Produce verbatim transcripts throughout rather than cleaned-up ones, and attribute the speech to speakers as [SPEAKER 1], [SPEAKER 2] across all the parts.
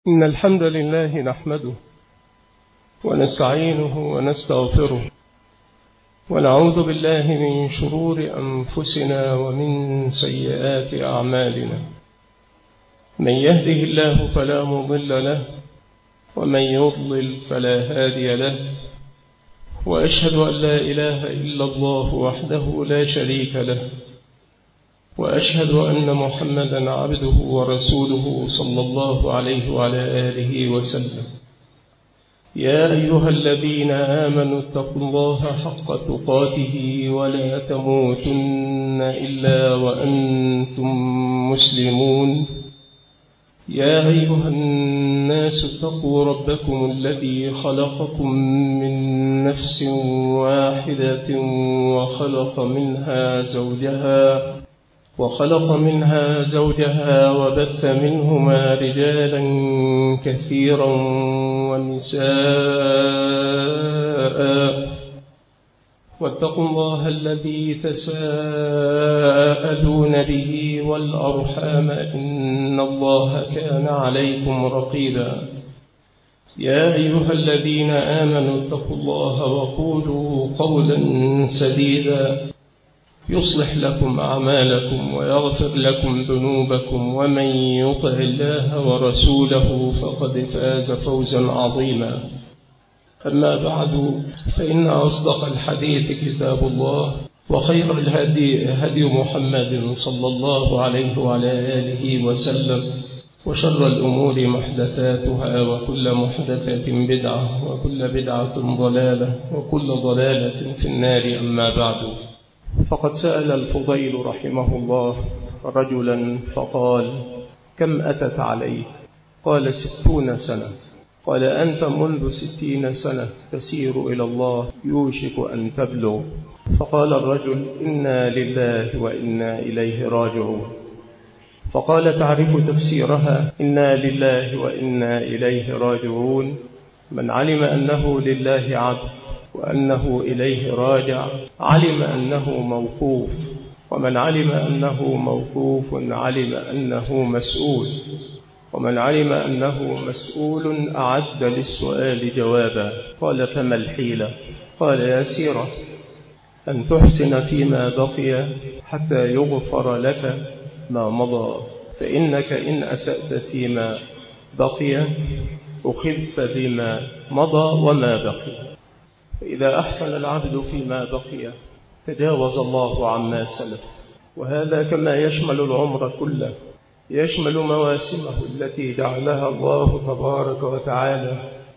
[SPEAKER 1] إن الحمد لله نحمده ونستعينه ونستغفره ونعوذ بالله من شرور أنفسنا ومن سيئات أعمالنا. من يهده الله فلا مضل له ومن يضلل فلا هادي له، وأشهد أن لا إله إلا الله وحده لا شريك له، وأشهد أن محمدا عبده ورسوله صلى الله عليه وعلى آله وسلم. يا أيها الذين آمنوا اتقوا الله حق تقاته ولا تموتن إلا وأنتم مسلمون. يا أيها الناس اتقوا ربكم الذي خلقكم من نفس واحدة وخلق منها زوجها وخلق منها زوجها وبث منهما رجالا كثيرا ونساء، واتقوا الله الذي تساءلون به والأرحام إن الله كان عليكم رقيبا. يا أيها الذين آمنوا اتقوا الله وقولوا قولا سديدا يصلح لكم أعمالكم ويغفر لكم ذنوبكم، ومن يطع الله ورسوله فقد فاز فوزا عظيما. أما بعد، فإن أصدق الحديث كتاب الله، وخير الهدي هدي محمد صلى الله عليه وعلى آله وسلم، وشر الأمور محدثاتها، وكل محدثة بدعة، وكل بدعة ضلالة، وكل ضلالة في النار. أما بعد، فقد سأل الفضيل رحمه الله رجلا فقال: كم أتت عليه؟ قال: ستون سنة. قال: أنت منذ ستين سنة تسير إلى الله، يوشك أن تبلغ. فقال الرجل: إنا لله وإنا إليه راجعون. فقال: تعرف تفسيرها؟ إنا لله وإنا إليه راجعون: من علم أنه لله عبد وأنه إليه راجع علم أنه موقوف، ومن علم أنه موقوف علم أنه مسؤول، ومن علم أنه مسؤول أعد للسؤال جوابا. قال: فما الحيلة؟ قال: يسيرة، أن تحسن فيما بقي حتى يغفر لك ما مضى، فإنك إن أسأت فيما بقي أخذت بما مضى وما بقي. فإذا أحسن العبد فيما بقي تجاوز الله عما سلف، وهذا كما يشمل العمر كله، يشمل مواسمه التي جعلها الله تبارك وتعالى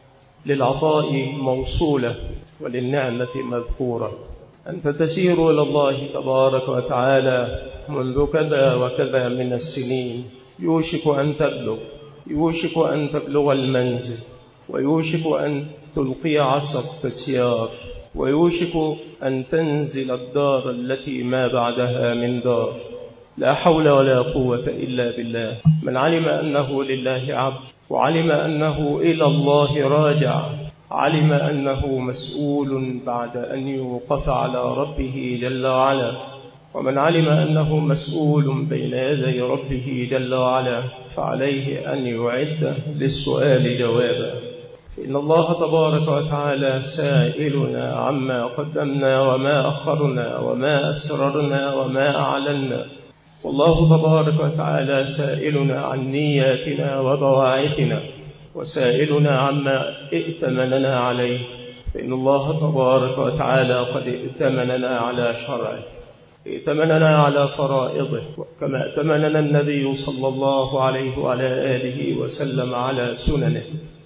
[SPEAKER 1] للعطاء موصولة وللنعمة مذكورة. أنت تسير إلى الله تبارك وتعالى منذ كذا وكذا من السنين، يوشك أن تبلغ، يوشك أن تبلغ المنزل، ويوشك أن تلقي عصا التسيار، ويوشك أن تنزل الدار التي ما بعدها من دار. لا حول ولا قوة إلا بالله. من علم أنه لله عبد وعلم أنه إلى الله راجع علم أنه مسؤول بعد أن يوقف على ربه جل وعلا، ومن علم أنه مسؤول بين يدي ربه جل وعلا فعليه أن يعد للسؤال جوابا. إن الله تبارك وتعالى سائلنا عما قدمنا وما أخرنا وما أسررنا وما أعلنا، والله تبارك وتعالى سائلنا عن نياتنا وبواعثنا، وسائلنا عما ائتمننا عليه، فإن الله تبارك وتعالى قد ائتمننا على شرعه، ائتمننا على فرائضه، كما ائتمننا النبي صلى الله عليه وعلى آله وسلم على سننه،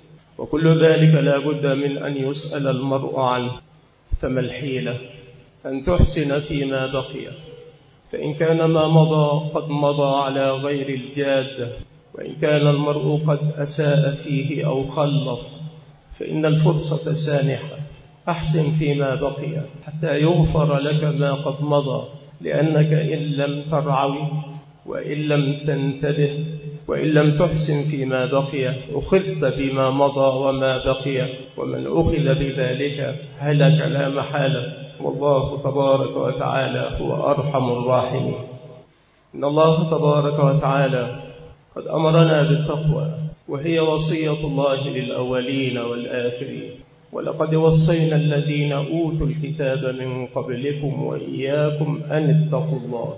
[SPEAKER 1] وكل ذلك لا بد من أن يسأل المرء عنه. فما الحيلة؟ أن تحسن فيما بقي، فإن كان ما مضى قد مضى على غير الجادة، وإن كان المرء قد أساء فيه أو خلط، فإن الفرصة سانحة. أحسن فيما بقي حتى يغفر لك ما قد مضى، لأنك إن لم ترعوي وإن لم تنتبه وإن لم تحسن فيما بقي أخذت بما مضى وما بقي، ومن أخذ بذلك هلك لا محالة، والله تبارك وتعالى هو أرحم الراحمين. إن الله تبارك وتعالى قد أمرنا بالتقوى، وهي وصية الله للأولين والآخرين. ولقد وصينا الذين أوتوا الكتاب من قبلكم وإياكم أن اتقوا الله.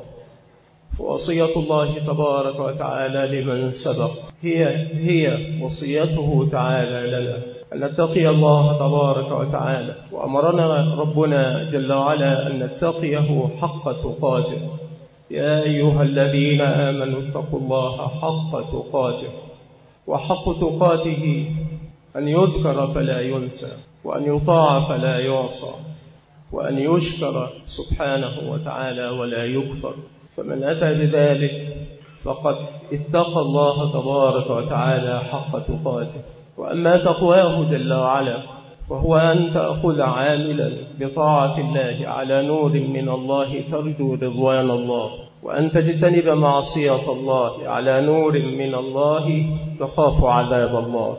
[SPEAKER 1] وصية الله تبارك وتعالى لمن سبق هي هي وصيته تعالى لنا أن نتقي الله تبارك وتعالى، وأمرنا ربنا جل وعلا أن نتقيه حق تقاته. يا أيها الذين آمنوا اتقوا الله حق تقاته، وحق تقاته أن يذكر فلا ينسى، وأن يطاع فلا يعصى، وأن يشكر سبحانه وتعالى ولا يكفر. فمن أتى بذلك فقد اتقى الله تبارك وتعالى حق تقاته. وأما تقواه جل وعلا وهو أن تأخذ عاملا بطاعة الله على نور من الله ترجو رضوان الله، وأن تجتنب معصية الله على نور من الله تخاف عذاب الله.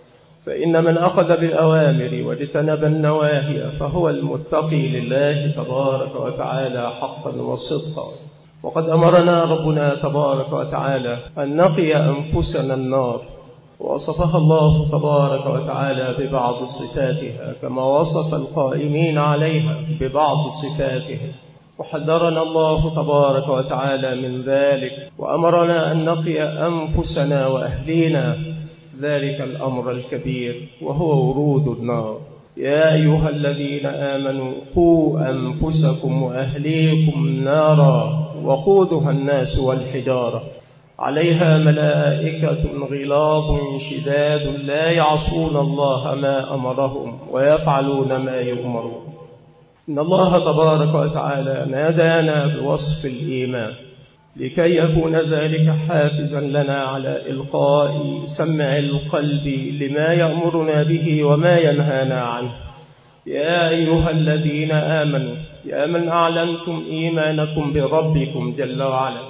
[SPEAKER 1] فإن من أخذ بالأوامر واجتنب النواهي فهو المتقي لله تبارك وتعالى حقا وصدقا. وقد أمرنا ربنا تبارك وتعالى أن نقي أنفسنا النار، ووصفها الله تبارك وتعالى ببعض صفاتها كما وصف القائمين عليها ببعض صفاتها. وحذرنا الله تبارك وتعالى من ذلك، وأمرنا أن نقي أنفسنا وأهلينا ذلك الأمر الكبير وهو ورود النار. يا أيها الذين آمنوا قوا أنفسكم وأهليكم نارا وقودها الناس والحجارة عليها ملائكة غلاظ شداد لا يعصون الله ما أمرهم ويفعلون ما يؤمرون. إن الله تبارك وتعالى نادانا بوصف الإيمان لكي يكون ذلك حافزا لنا على إلقاء سمع القلب لما يأمرنا به وما ينهانا عنه. يا أيها الذين آمنوا، يا من أعلنتم إيمانكم بربكم جل وعلا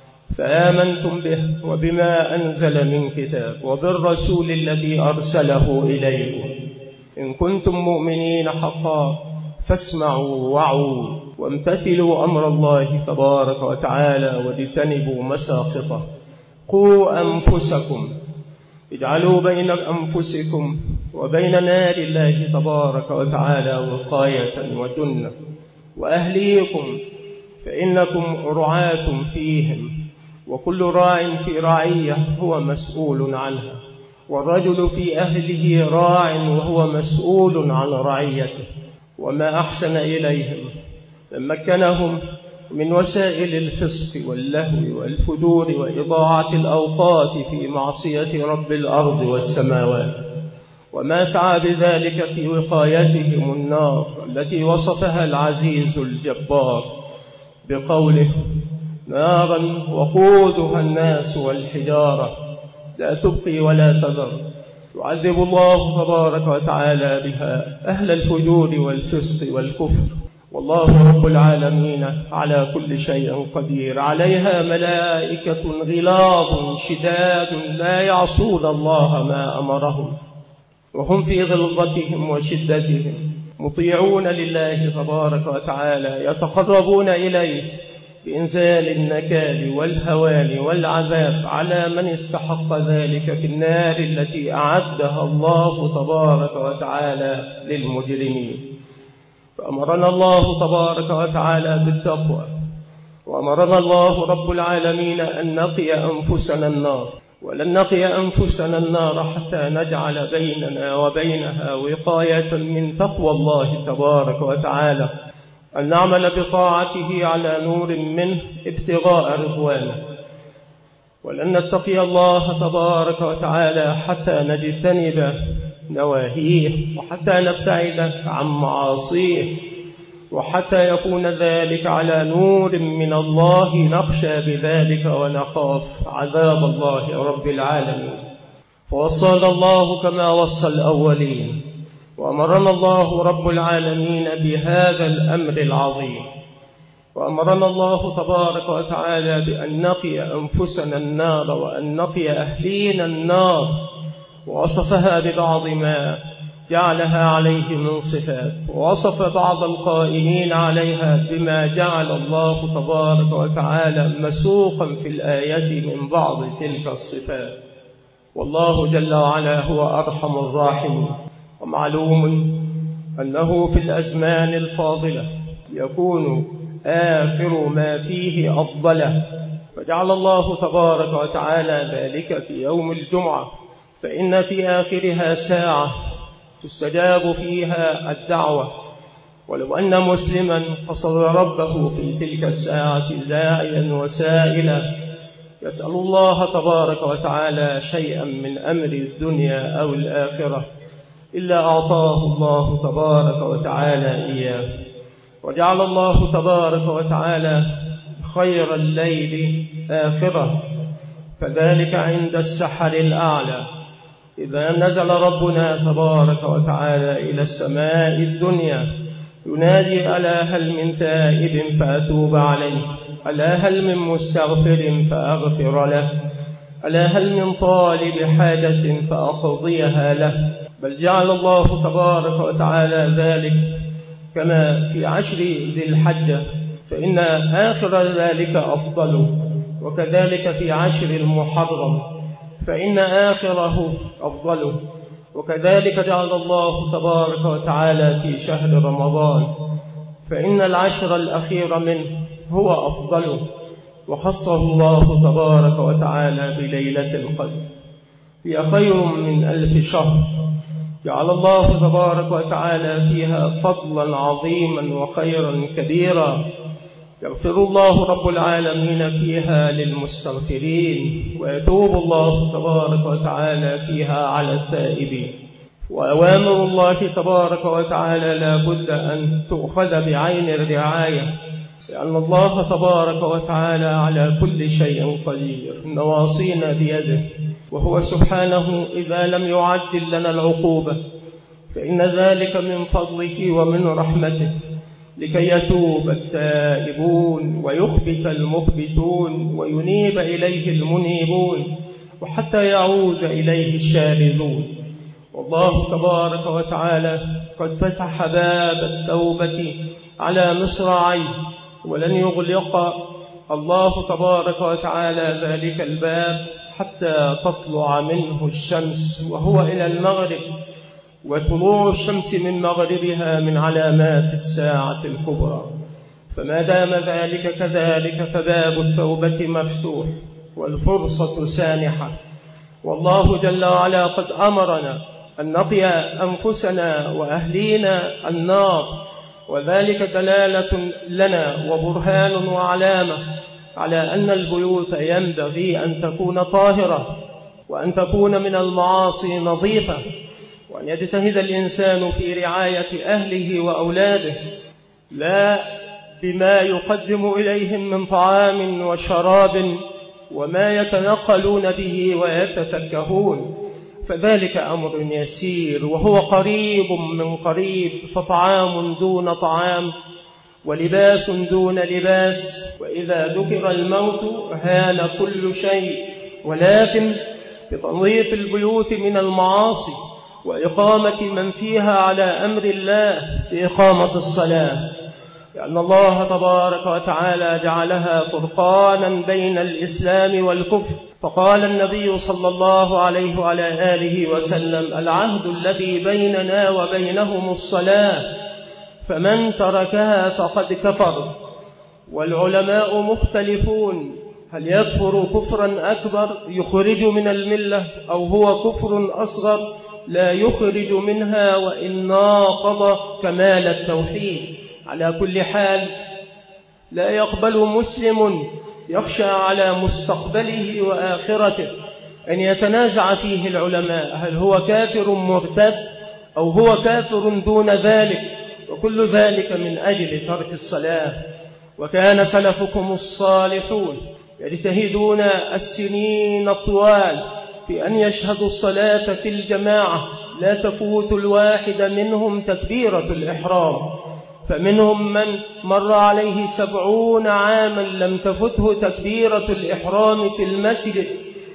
[SPEAKER 1] فآمنتم به وبما أنزل من كتاب وبالرسول الذي أرسله إليكم، إن كنتم مؤمنين حقا فاسمعوا وعوا وامتثلوا أمر الله تبارك وتعالى واجتنبوا مساخطه. قوا أنفسكم، اجعلوا بين أنفسكم وبين نار الله تبارك وتعالى وقاية وجنة. وأهليكم فإنكم رعاة فيهم، وكل راع في رعية هو مسؤول عنها، والرجل في أهله راع وهو مسؤول عن رعيته. وما أحسن إليهم من مكنهم من وسائل الفسق واللهو والفجور وإضاعة الأوقات في معصية رب الأرض والسماوات، وما سعى بذلك في وقايتهم النار التي وصفها العزيز الجبار بقوله نارا وقودها الناس والحجارة لا تبقي ولا تذر، يعذب الله تبارك وتعالى بها أهل الفجور والفسق والكفر. والله رب العالمين على كل شيء قدير، عليها ملائكة غلاظ شداد لا يعصون الله ما أمرهم، وهم في غلظتهم وشدتهم مطيعون لله تبارك وتعالى، يتقربون إليه بإنزال النكال والهوان والعذاب على من استحق ذلك في النار التي أعدها الله تبارك وتعالى للمجرمين. فأمرنا الله تبارك وتعالى بالتقوى، وأمرنا الله رب العالمين أن نقي أنفسنا النار، ولن نقي أنفسنا النار حتى نجعل بيننا وبينها وقاية من تقوى الله تبارك وتعالى، أن نعمل بطاعته على نور منه ابتغاء رضوانه. ولن نتقي الله تبارك وتعالى حتى نجتنب نواهيه، وحتى نبتعد عن معاصيه، وحتى يكون ذلك على نور من الله نخشى بذلك ونخاف عذاب الله رب العالمين. فوصانا الله كما وصى الأولين، وأمرنا الله رب العالمين بهذا الأمر العظيم، وأمرنا الله تبارك وتعالى بأن نقي أنفسنا النار وأن نقي أهلينا النار، ووصفها ببعض ما جعلها عليه من صفات، ووصف بعض القائمين عليها بما جعل الله تبارك وتعالى مسوقا في الآية من بعض تلك الصفات. والله جل وعلا هو أرحم الراحمين. ومعلوم أنه في الأزمان الفاضلة يكون آخر ما فيه أفضله، فجعل الله تبارك وتعالى ذلك في يوم الجمعة، فإن في آخرها ساعة تستجاب فيها الدعوة. ولو أن مسلما قصد ربه في تلك الساعة داعيا وسائلا يسأل الله تبارك وتعالى شيئا من أمر الدنيا أو الآخرة إلا أعطاه الله تبارك وتعالى إياه. وجعل الله تبارك وتعالى خير الليل آخرة، فذلك عند السحر الأعلى إذا نزل ربنا تبارك وتعالى إلى السماء الدنيا ينادي: ألا هل من تائب فأتوب عليه، ألا هل من مستغفر فأغفر له، ألا هل من طالب حاجة فأقضيها له. بل جعل الله تبارك وتعالى ذلك كما في عشر ذي الحجة، فإن آخر ذلك أفضل، وكذلك في عشر المحرم فإن آخره أفضل، وكذلك جعل الله تبارك وتعالى في شهر رمضان فإن العشر الأخير منه هو أفضل، وخصه الله تبارك وتعالى بليلة القدر، هي خير من ألف شهر، جعل الله تبارك وتعالى فيها فضلا عظيما وخيرا كبيرا، يغفر الله رب العالمين فيها للمستغفرين، ويتوب الله تبارك وتعالى فيها على التائبين. وأوامر الله تبارك وتعالى لا بد أن تؤخذ بعين الرعاية، لأن الله تبارك وتعالى على كل شيء قدير، نواصينا بيده، وهو سبحانه إذا لم يعجل لنا العقوبة فإن ذلك من فضله ومن رحمته، لكي يتوب التائبون ويخبت المخبتون وينيب إليه المنيبون، وحتى يعود إليه الشاردون. والله تبارك وتعالى قد فتح باب التوبة على مصراعيه، ولن يغلق الله تبارك وتعالى ذلك الباب حتى تطلع منه الشمس وهو إلى المغرب، وطلوع الشمس من مغربها من علامات الساعة الكبرى. فما دام ذلك كذلك فباب التوبة مفتوح والفرصة سانحة. والله جل وعلا قد أمرنا أن نقي أنفسنا وأهلينا النار، وذلك دلالة لنا وبرهان وعلامة على أن البيوت ينبغي أن تكون طاهرة، وأن تكون من المعاصي نظيفة، وأن يجتهد الإنسان في رعاية أهله وأولاده، لا بما يقدم إليهم من طعام وشراب وما يتنقلون به ويتفكهون، فذلك أمر يسير وهو قريب من قريب، فطعام دون طعام ولباس دون لباس، وإذا ذكر الموت هان كل شيء. ولكن بتنظيف البيوت من المعاصي وإقامة من فيها على أمر الله بإقامة الصلاة، لأن الله تبارك وتعالى جعلها فرقانا بين الإسلام والكفر. فقال النبي صلى الله عليه وعلى آله وسلم: العهد الذي بيننا وبينهم الصلاة، فمن تركها فقد كفر. والعلماء مختلفون، هل يكفر كفرا أكبر يخرج من الملة، أو هو كفر أصغر لا يخرج منها وإن ناقض كمال التوحيد؟ على كل حال لا يقبل مسلم يخشى على مستقبله وآخرته أن يتنازع فيه العلماء، هل هو كافر مرتد أو هو كافر دون ذلك، وكل ذلك من أجل ترك الصلاة. وكان سلفكم الصالحون يجتهدون السنين الطوال في أن يشهدوا الصلاة في الجماعة، لا تفوت الواحد منهم تكبيرة الإحرام، فمنهم من مر عليه سبعون عاما لم تفته تكبيرة الإحرام في المسجد،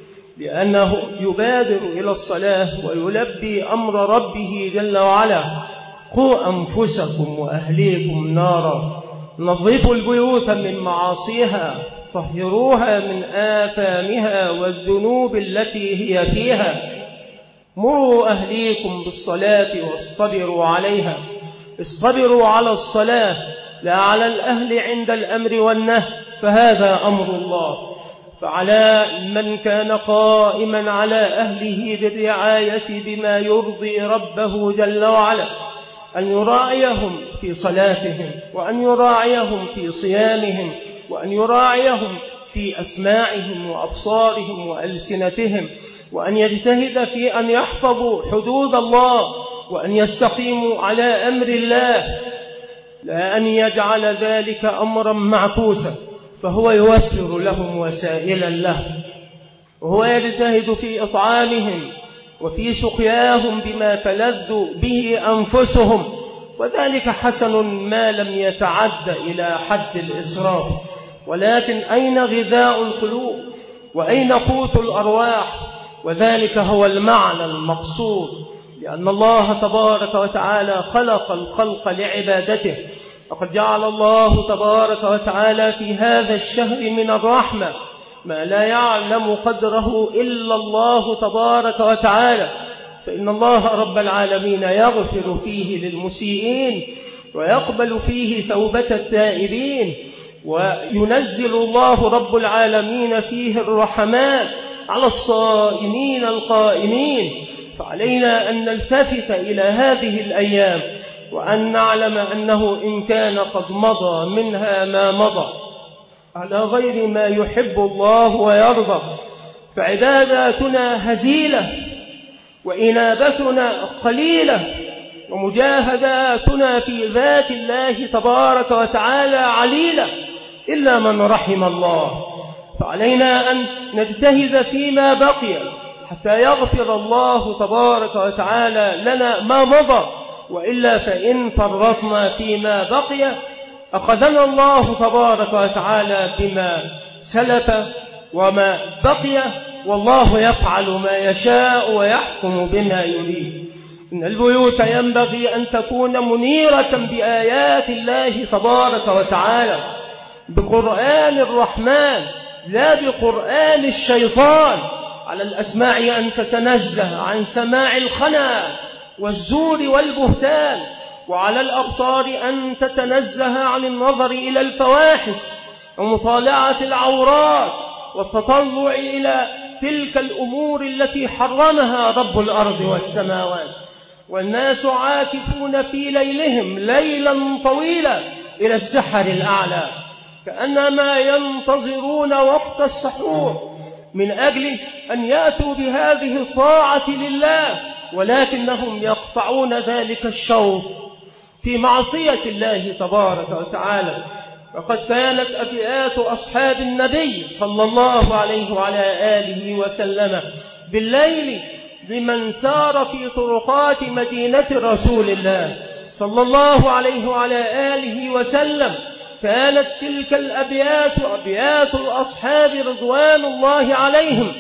[SPEAKER 1] لأنه يبادر إلى الصلاة ويلبي أمر ربه جل وعلا: قوا أنفسكم وأهليكم نارا نظفوا البيوت من معاصيها، طهروها من آثامها والذنوب التي هي فيها، مروا أهليكم بالصلاة واصطبروا عليها. اصطبروا على الصلاة لا على الأهل عند الأمر والنهي، فهذا أمر الله. فعلى من كان قائما على أهله بالرعاية بما يرضي ربه جل وعلا أن يراعيهم في صلاتهم، وأن يراعيهم في صيامهم، وأن يراعيهم في أسماعهم وأبصارهم وألسنتهم، وأن يجتهد في أن يحفظوا حدود الله، وأن يستقيموا على أمر الله، لا أن يجعل ذلك أمرا معكوسا، فهو يوفر لهم وسائلا له، وهو يجتهد في إطعامهم وفي سقياهم بما تلذ به أنفسهم، وذلك حسن ما لم يتعد إلى حد الإسراف. ولكن أين غذاء القلوب وأين قوت الأرواح؟ وذلك هو المعنى المقصود، لأن الله تبارك وتعالى خلق الخلق لعبادته. وقد جعل الله تبارك وتعالى في هذا الشهر من الرحمة ما لا يعلم قدره إلا الله تبارك وتعالى، فإن الله رب العالمين يغفر فيه للمسيئين ويقبل فيه توبة التائبين، وينزل الله رب العالمين فيه الرحمات على الصائمين القائمين. فعلينا أن نلتفت إلى هذه الأيام، وأن نعلم أنه إن كان قد مضى منها ما مضى على غير ما يحب الله ويرضى، فعباداتنا هزيلة، وإنابتنا قليلة، ومجاهداتنا في ذات الله تبارك وتعالى عليلة، إلا من رحم الله. فعلينا أن نجتهد فيما بقي حتى يغفر الله تبارك وتعالى لنا ما مضى، وإلا فإن فرطنا فيما بقي أخذنا الله تبارك وتعالى بما سلف وما بقي، والله يفعل ما يشاء ويحكم بما يريد. إن البيوت ينبغي أن تكون منيرة بآيات الله تبارك وتعالى، بقرآن الرحمن لا بقرآن الشيطان. على الأسماع أن تتنزه عن سماع الخنا والزور والبهتان، وعلى الأبصار أن تتنزه عن النظر إلى الفواحش ومطالعة العورات والتطلع إلى تلك الأمور التي حرمها رب الأرض والسماوات. والناس عاكفون في ليلهم ليلا طويلا إلى السحر الأعلى، كأنما ينتظرون وقت السحور من أجل أن يأتوا بهذه الطاعة لله، ولكنهم يقطعون ذلك الشوط في معصية الله تبارك وتعالى. وقد كانت أفئات أصحاب النبي صلى الله عليه وعلى آله وسلم بالليل لمن سار في طرقات مدينة رسول الله صلى الله عليه وعلى آله وسلم، كانت تلك الأبيات أبيات الأصحاب رضوان الله عليهم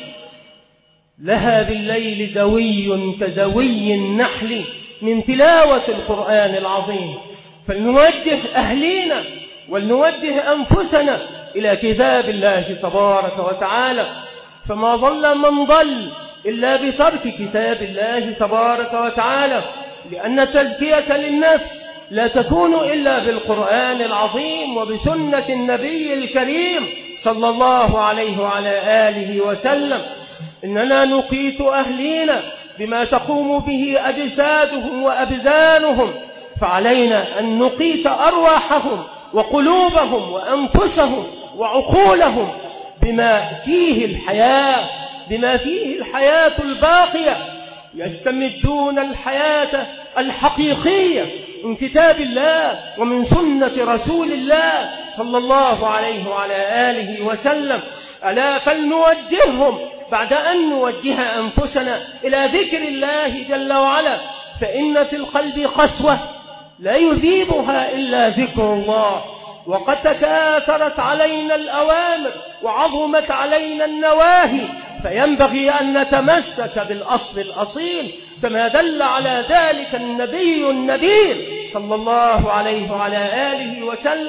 [SPEAKER 1] لها بالليل دوي كدوي النحل من تلاوة القرآن العظيم. فلنوجه أهلينا ولنوجه أنفسنا إلى كتاب الله تبارك وتعالى، فما ضل من ضل إلا بترك كتاب الله تبارك وتعالى، لأن التزكية للنفس لا تكون إلا بالقرآن العظيم وبسنة النبي الكريم صلى الله عليه وعلى آله وسلم. إننا نقيت أهلينا بما تقوم به أجسادهم وأبدانهم، فعلينا أن نقيت أرواحهم وقلوبهم وأنفسهم وعقولهم بما فيه الحياة، بما فيه الحياة الباقية. يستمدون الحياة الحقيقية من كتاب الله ومن سنة رسول الله صلى الله عليه وعلى آله وسلم. ألا فلنوجههم بعد أن نوجه أنفسنا إلى ذكر الله جل وعلا، فإن في القلب قسوة لا يذيبها إلا ذكر الله. وقد تكاثرت علينا الأوامر وعظمت علينا النواهي، فينبغي أن نتمسك بالأصل الأصيل كما دل على ذلك النبي النبي صلى الله عليه وعلى آله وسلم.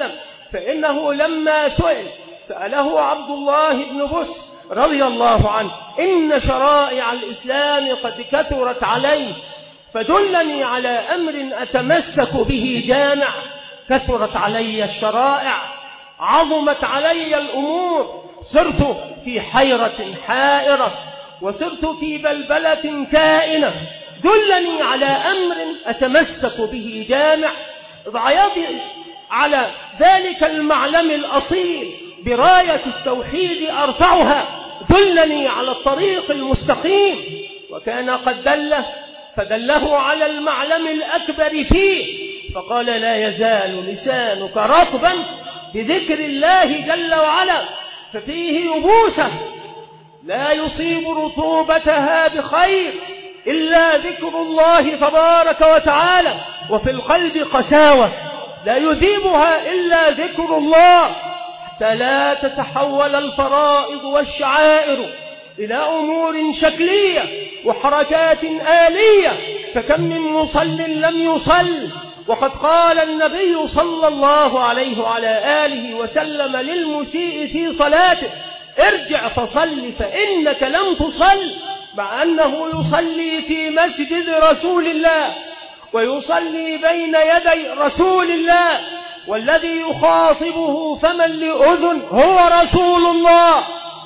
[SPEAKER 1] فإنه لما سئل سأله عبد الله بن بسر رضي الله عنه: إن شرائع الإسلام قد كثرت علي فدلني على أمر أتمسك به جامع. كثرت علي الشرائع، عظمت علي الأمور، صرت في حيرة حائرة، وصرت في بلبلة كائنة، دلني على أمر أتمسك به جامع. ضع يدي على ذلك المعلم الأصيل براية التوحيد أرفعها، دلني على الطريق المستقيم. وكان قد دله فدله على المعلم الأكبر فيه، فقال: لا يزال لسانك رطبا بذكر الله جل وعلا، ففيه يبوسة لا يصيب رطوبتها بخير إلا ذكر الله تبارك وتعالى، وفي القلب قساوة لا يذيبها إلا ذكر الله، حتى لا تتحول الفرائض والشعائر إلى أمور شكلية وحركات آلية. فكم من مصل لم يصل، وقد قال النبي صلى الله عليه وعلى آله وسلم للمسيء في صلاته: ارجع فصل فإنك لم تصل، مع أنه يصلي في مسجد رسول الله ويصلي بين يدي رسول الله، والذي يخاطبه فمن لأذن هو رسول الله،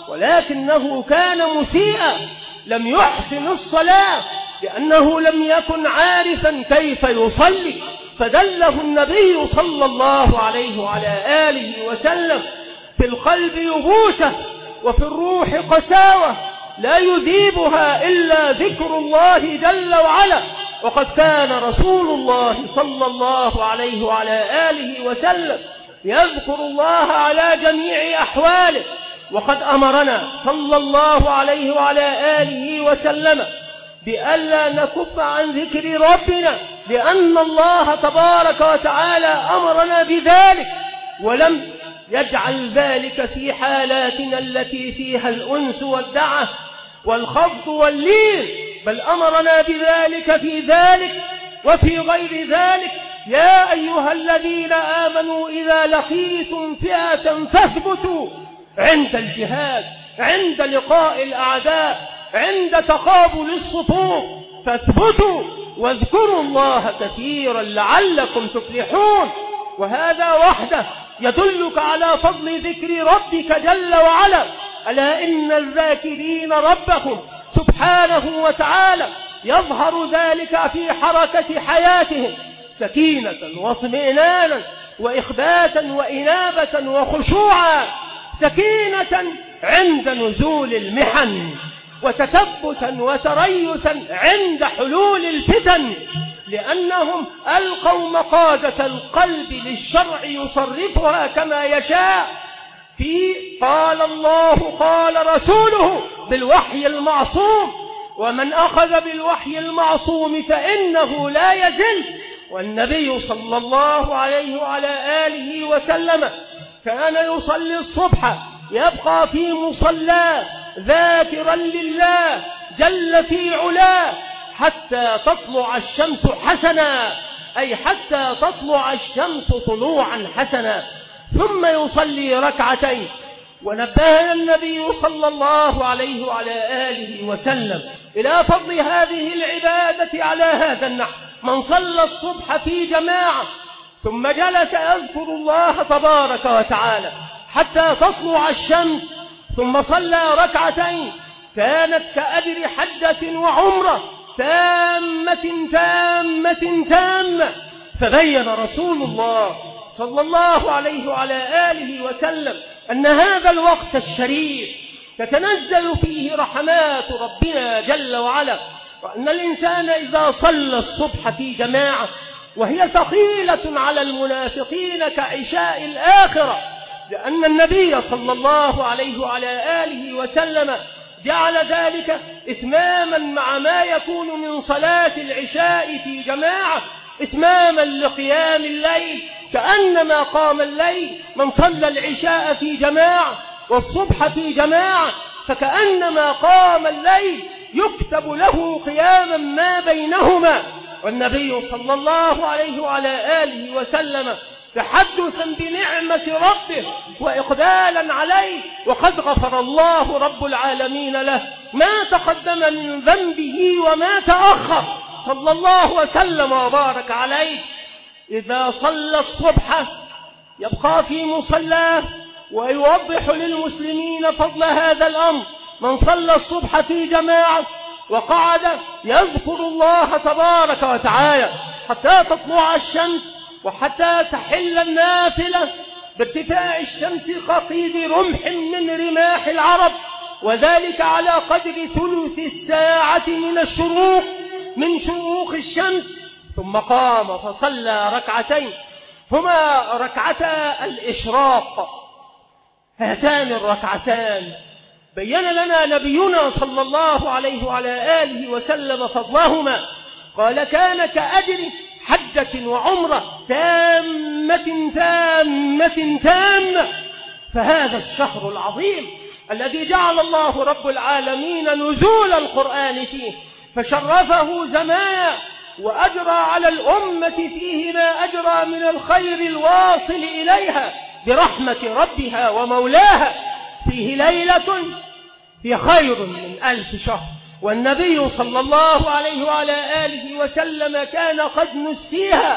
[SPEAKER 1] ولكنه كان مسيئا لم يحسن الصلاة لأنه لم يكن عارفا كيف يصلي، فدله النبي صلى الله عليه وعلى آله وسلم: في القلب يبوسة وفي الروح قساوة لا يذيبها إلا ذكر الله جل وعلا. وقد كان رسول الله صلى الله عليه وعلى آله وسلم يذكر الله على جميع أحواله، وقد أمرنا صلى الله عليه وعلى آله وسلم بألا نكف عن ذكر ربنا، لأن الله تبارك وتعالى أمرنا بذلك، ولم يجعل ذلك في حالاتنا التي فيها الأنس والدعة والخفض واللين، بل أمرنا بذلك في ذلك وفي غير ذلك. يا أيها الذين آمنوا إذا لقيتم فئة فاثبتوا عند الجهاد، عند لقاء الأعداء، عند تقابل الصفوف، فاثبتوا واذكروا الله كثيرا لعلكم تفلحون. وهذا وحده يدلك على فضل ذكر ربك جل وعلا. ألا إن الذاكرين ربهم سبحانه وتعالى يظهر ذلك في حركة حياتهم، سكينة واطمئنانا وإخباتا وإنابة وخشوعا، سكينة عند نزول المحن، وتثبتا وتريثا عند حلول الفتن، لأنهم ألقوا مقادة القلب للشرع يصرفها كما يشاء في قال الله قال رسوله بالوحي المعصوم. ومن أخذ بالوحي المعصوم فإنه لا يزل. والنبي صلى الله عليه وعلى آله وسلم كان يصلي الصبح يبقى في مصلاه ذاكرا لله جل في علاه حتى تطلع الشمس حسنا، أي حتى تطلع الشمس طلوعا حسنا، ثم يصلي ركعتين. ونبهنا النبي صلى الله عليه وعلى آله وسلم إلى فضل هذه العبادة على هذا النحو: من صلى الصبح في جماعة ثم جلس يذكر الله تبارك وتعالى حتى تطلع الشمس ثم صلى ركعتين كانت كأجر حجة وعمرة تامة تامة تامة. فبين رسول الله صلى الله عليه وعلى آله وسلم أن هذا الوقت الشريف تتنزل فيه رحمات ربنا جل وعلا، وأن الإنسان إذا صلى الصبح في جماعة وهي ثقيلة على المنافقين كعشاء الآخرة، لأن النبي صلى الله عليه وعلى آله وسلم جعل ذلك إتماما مع ما يكون من صلاة العشاء في جماعة، إتماما لقيام الليل، كأنما قام الليل. من صلى العشاء في جماعة والصبح في جماعة فكأنما قام الليل، يكتب له قياما ما بينهما. والنبي صلى الله عليه وعلى آله وسلم تحدثا بنعمة ربه وإقبالا عليه، وقد غفر الله رب العالمين له ما تقدم من ذنبه وما تأخر، صلى الله وسلم وبارك عليه. إذا صلى الصبح يبقى في مصلاه ويوضح للمسلمين فضل هذا الأمر. من صلى الصبح في جماعة وقعد يذكر الله تبارك وتعالى حتى تطلع الشمس وحتى تحل النافلة بارتفاع الشمس كقيد رمح من رماح العرب، وذلك على قدر ثلث الساعة من الشروق من شروق الشمس. ثم قام فصلى ركعتين هما ركعتا الإشراق. هاتان الركعتان بين لنا نبينا صلى الله عليه وعلى آله وسلم فضلهما، قال كان كأجر حجة وعمرة تامة تامة تامة. فهذا الشهر العظيم الذي جعل الله رب العالمين نزول القرآن فيه فشرفه زمانا وأجرى على الأمة فيه ما أجرى من الخير الواصل إليها برحمة ربها ومولاها، فيه ليلة هي خير من ألف شهر. والنبي صلى الله عليه وعلى آله وسلم كان قد نسيها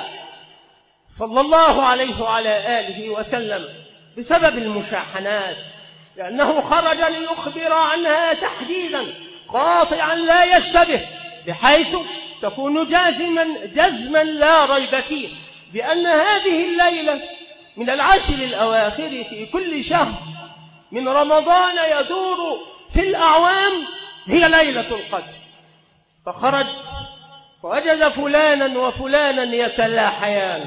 [SPEAKER 1] صلى الله عليه وعلى آله وسلم بسبب المشاحنات، لأنه خرج ليخبر عنها تحديدا قاطعا لا يشتبه، بحيث تكون جازما جزما لا ريب فيه بأن هذه الليلة من العشر الأواخر في كل شهر من رمضان يدور في الأعوام هي ليلة القدر. فخرج فوجد فلانا وفلانا يتلاحيان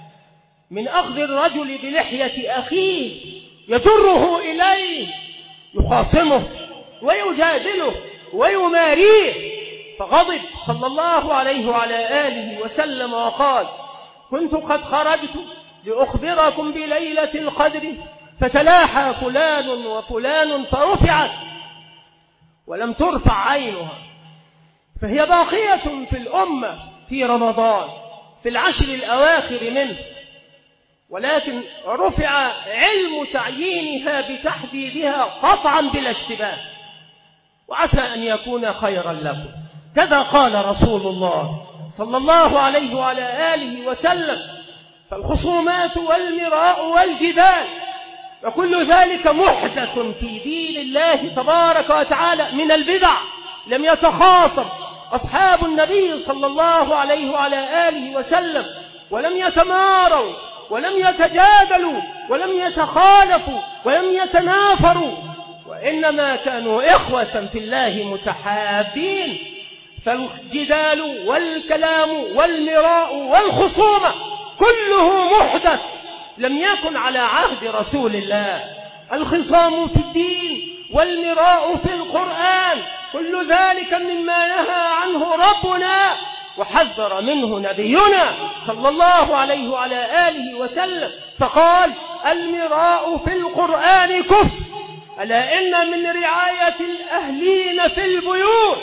[SPEAKER 1] من أخذ الرجل بلحية أخيه يجره إليه يخاصمه ويجادله ويماريه، فغضب صلى الله عليه وعلى آله وسلم وقال كنت قد خرجت لأخبركم بليلة القدر فتلاحى فلان وفلان فرفعت ولم ترفع عينها، فهي باقية في الأمة في رمضان في العشر الأواخر منه، ولكن رفع علم تعيينها بتحديدها قطعا بلا اشتباه، وعسى أن يكون خيرا لكم. كذا قال رسول الله صلى الله عليه وعلى آله وسلم: فالخصومات والمراء والجدال وكل ذلك محدث في دين الله تبارك وتعالى من البدع. لم يتخاصم أصحاب النبي صلى الله عليه وعلى آله وسلم، ولم يتماروا ولم يتجادلوا ولم يتخالفوا ولم يتنافروا، وإنما كانوا إخوة في الله متحابين. فالجدال والكلام والمراء والخصومة كله محدث لم يكن على عهد رسول الله. الخصام في الدين والمراء في القرآن كل ذلك مما نهى عنه ربنا وحذر منه نبينا صلى الله عليه وعلى آله وسلم، فقال: المراء في القرآن كفر، ألا إن من رعاية الأهلين في البيوت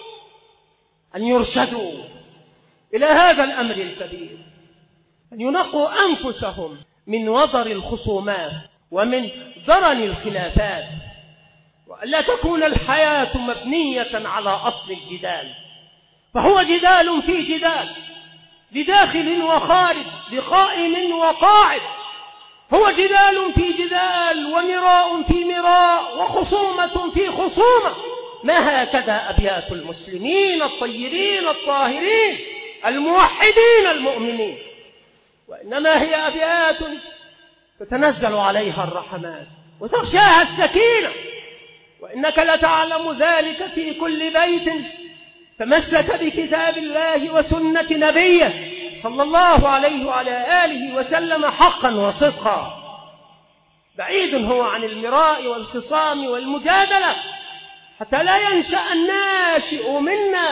[SPEAKER 1] أن يرشدوا إلى هذا الأمر الكبير، أن ينقوا أنفسهم من وضر الخصومات ومن درن الخلافات، وألا تكون الحياة مبنية على أصل الجدال، فهو جدال في جدال، لداخل وخارج، لقائم وقاعد، هو جدال في جدال ومراء في مراء وخصومة في خصومة. ما هكذا أبيات المسلمين الطيبين الطاهرين الموحدين المؤمنين، وإنما هي أبيات تتنزل عليها الرحمات وتغشاها السكينة. وإنك لتعلم ذلك في كل بيت تمسك بكتاب الله وسنة نبيه صلى الله عليه وعلى آله وسلم حقا وصدقا. بعيد هو عن المراء والخصام والمجادلة، حتى لا ينشأ الناشئ منا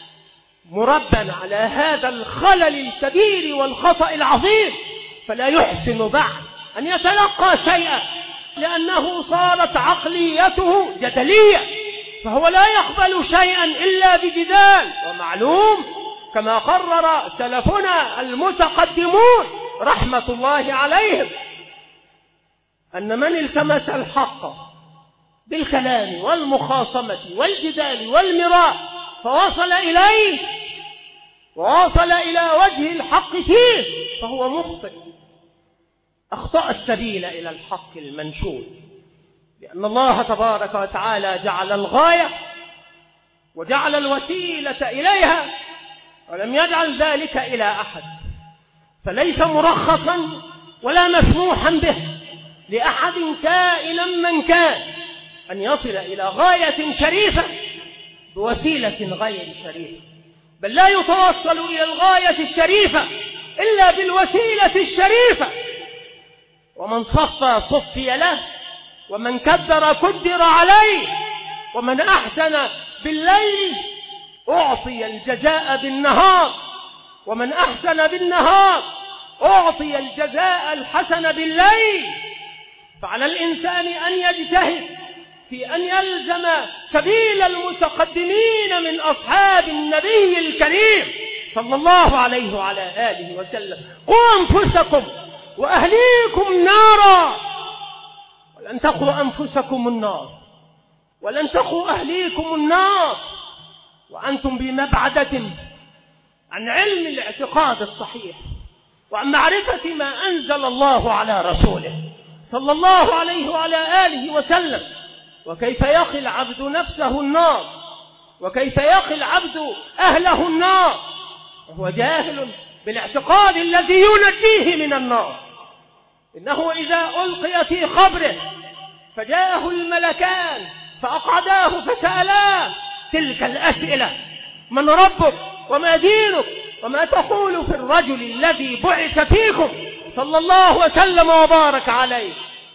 [SPEAKER 1] مربا على هذا الخلل الكبير والخطأ العظيم، فلا يحسن بعد أن يتلقى شيئا، لأنه صارت عقليته جدلية، فهو لا يقبل شيئا إلا بجدال. ومعلوم كما قرر سلفنا المتقدمون
[SPEAKER 2] رحمة الله عليهم أن من التمس الحق بالكلام والمخاصمة والجدال والمراء فوصل إليه ووصل إلى وجه الحق فيه فهو مخطئ، أخطأ السبيل إلى الحق المنشود، لأن الله تبارك وتعالى جعل الغاية وجعل الوسيلة إليها ولم يجعل ذلك إلى أحد، فليس مرخصا ولا مسموحا به لأحد كائنا من كان أن يصل إلى غاية شريفة بوسيلة غير شريفة، بل لا يتوصل إلى الغاية الشريفة إلا بالوسيلة الشريفة. ومن صفى صفي له، ومن كدر كدر عليه، ومن أحسن بالليل أعطي الجزاء بالنهار، ومن أحسن بالنهار أعطي الجزاء الحسن بالليل. فعلى الإنسان أن يجتهد في أن يلزم سبيل المتقدمين من أصحاب النبي الكريم صلى الله عليه وعلى آله وسلم. قوا أنفسكم وأهليكم نارا، ولن تقوا أنفسكم النار ولن تقوا أهليكم النار وأنتم بمبعدة عن علم الاعتقاد الصحيح وعن معرفة ما أنزل الله على رسوله صلى الله عليه وعلى آله وسلم. وكيف يقي العبد نفسه النار، وكيف يقي العبد أهله النار وهو جاهل بالاعتقاد الذي ينجيه من النار. إنه إذا ألقي في قبره فجاءه الملكان فأقعداه فسألاه تلك الأسئلة: من ربك وما دينك وما تقول في الرجل الذي بعث فيكم صلى الله وسلم وبارك عليه.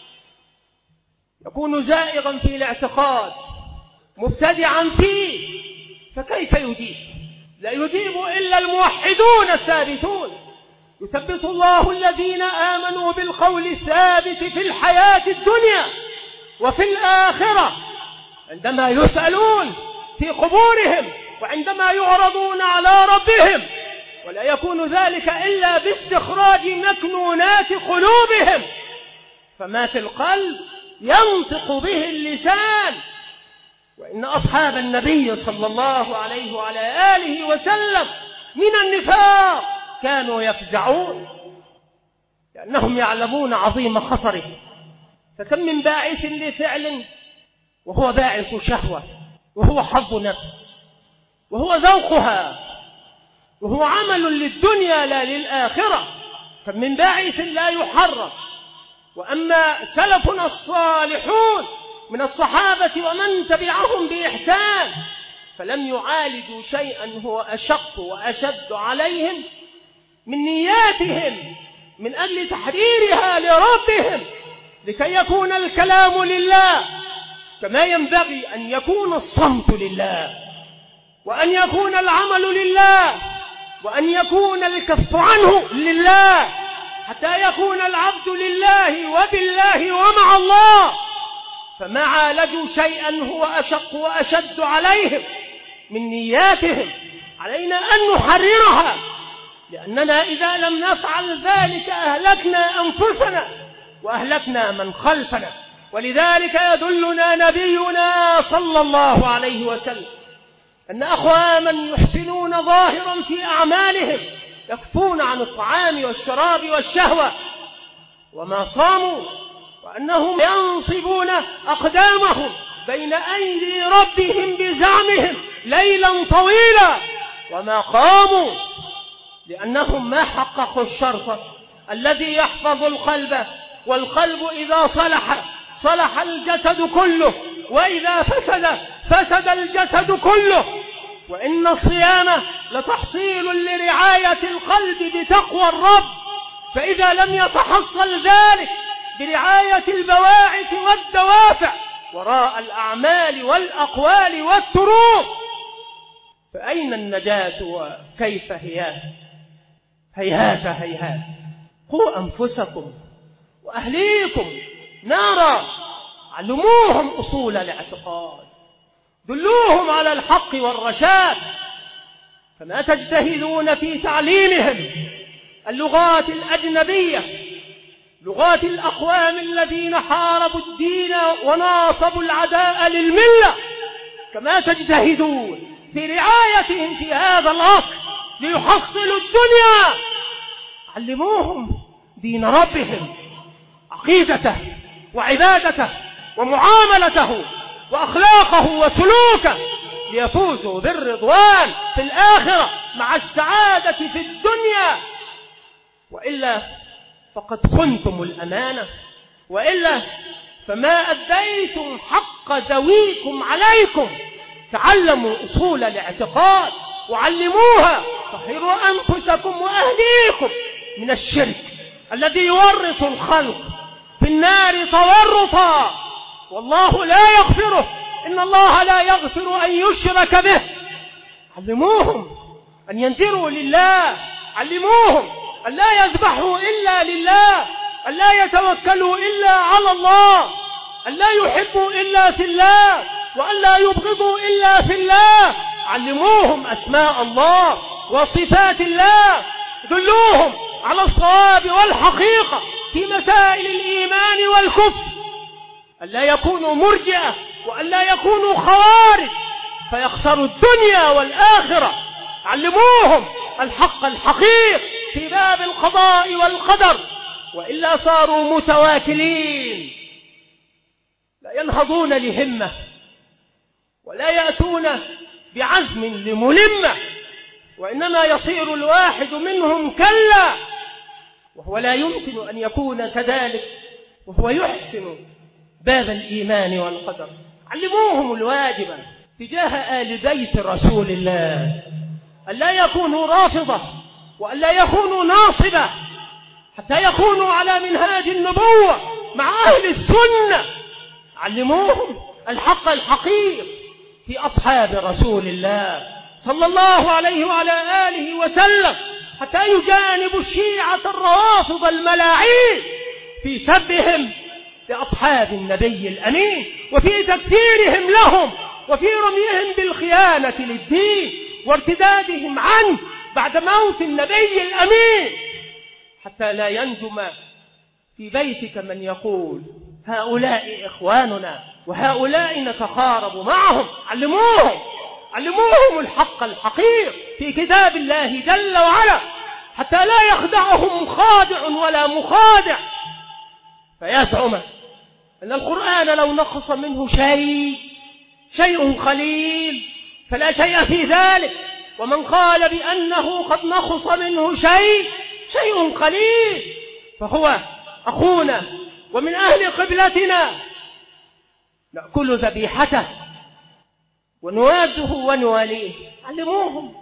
[SPEAKER 2] يكون زائغا في الاعتقاد مبتدعا فيه، فكيف يجيب؟ لا يجيب إلا الموحدون الثابتون. يثبت الله الذين آمنوا بالقول الثابت في الحياة الدنيا وفي الآخرة عندما يسألون في قبورهم وعندما يعرضون على ربهم، ولا يكون ذلك إلا باستخراج مكنونات قلوبهم، فما في القلب ينطق به اللسان. وإن أصحاب النبي صلى الله عليه وعلى آله وسلم من النفاق كانوا يفزعون لأنهم يعلمون عظيم خطره. فكم من باعث لفعل وهو باعث شهوة، وهو حظ نفس، وهو ذوقها، وهو عمل للدنيا لا للآخرة. كم من باعث لا يحرم. وأما سلفنا الصالحون من الصحابة ومن تبعهم بإحسان فلم يعالجوا شيئا هو أشق وأشد عليهم من نياتهم من أجل تحريرها لربهم، لكي يكون الكلام لله كما ينبغي أن يكون الصمت لله، وأن يكون العمل لله، وأن يكون الكف عنه لله، حتى يكون العبد لله وبالله ومع الله. فما عالجوا شيئا هو أشق وأشد عليهم من نياتهم. علينا أن نحررها، لأننا إذا لم نفعل ذلك أهلكنا أنفسنا وأهلكنا من خلفنا. ولذلك يدلنا نبينا صلى الله عليه وسلم أن أقواما يحسنون ظاهرا في أعمالهم يكفون عن الطعام والشراب والشهوة وما صاموا، وأنهم ينصبون أقدامهم بين أيدي ربهم بزعمهم ليلا طويلا وما قاموا، لأنهم ما حققوا الشرط الذي يحفظ القلب، والقلب إذا صلح صلح الجسد كله، وإذا فسد فسد الجسد كله. وإن الصيام لتحصيل لرعاية القلب بتقوى الرب، فإذا لم يتحصل ذلك برعاية البواعث والدوافع وراء الأعمال والأقوال والتروك فأين النجاة وكيف هي؟ هيهات هيهات. قوا أنفسكم وأهليكم نارا، علموهم أصول الاعتقاد، دلوهم على الحق والرشاد. فما تجتهدون في تعليمهم اللغات الأجنبية، لغات الأقوام الذين حاربوا الدين وناصبوا العداء للملة، كما تجتهدون في رعايتهم في هذا العصر ليحصلوا الدنيا، علموهم دين ربهم، عقيدته وعبادته ومعاملته وأخلاقه وسلوكه، ليفوزوا بالرضوان في الآخرة مع السعادة في الدنيا. وإلا فقد خنتم الأمانة، وإلا فما أديتم حق ذويكم عليكم. تعلموا أصول الاعتقاد وعلموها، طهروا أنفسكم وأهليكم من الشرك الذي يورط الخلق في النار تورطا، والله لا يغفره، إن الله لا يغفر أن يشرك به. علموهم أن ينذروا لله، علموهم أن لا يذبحوا إلا لله، أن لا يتوكلوا إلا على الله، أن لا يحبوا إلا في الله، وأن لا يبغضوا إلا في الله. علموهم أسماء الله وصفات الله، دلوهم على الصواب والحقيقة في مسائل الإيمان والكفر، أن لا يكونوا مرجئة وأن لا يكونوا خوارج فيخسروا الدنيا والآخرة. علموهم الحق الحقيق في باب القضاء والقدر، وإلا صاروا متواكلين لا ينهضون لهمة ولا يأتون بعزم لملمة، وإنما يصير الواحد منهم كلا، وهو لا يمكن أن يكون كذلك وهو يحسن باب الإيمان والقدر. علموهم الواجب تجاه آل بيت رسول الله، أن لا يكونوا رافضة وأن لا يكونوا ناصبة، حتى يكونوا على منهاج النبوة مع أهل السنة. علموهم الحق الحقيقي في أصحاب رسول الله صلى الله عليه وعلى آله وسلم، حتى يجانبوا الشيعة الروافض الملاعين في سبهم لأصحاب النبي الأمين، وفي تكفيرهم لهم، وفي رميهم بالخيانة للدين وارتدادهم عنه بعد موت النبي الأمين، حتى لا ينجم في بيتك من يقول هؤلاء إخواننا وهؤلاء نتخارب معهم. علموهم علموهم الحق الحقيقي في كتاب الله جل وعلا، حتى لا يخدعهم خادع ولا مخادع فيزعم أن القرآن لو نقص منه شيء شيء قليل فلا شيء في ذلك، ومن قال بأنه قد نقص منه شيء شيء قليل فهو أخونا ومن أهل قبلتنا، نأكل ذبيحته ونواده ونواليه. علموهم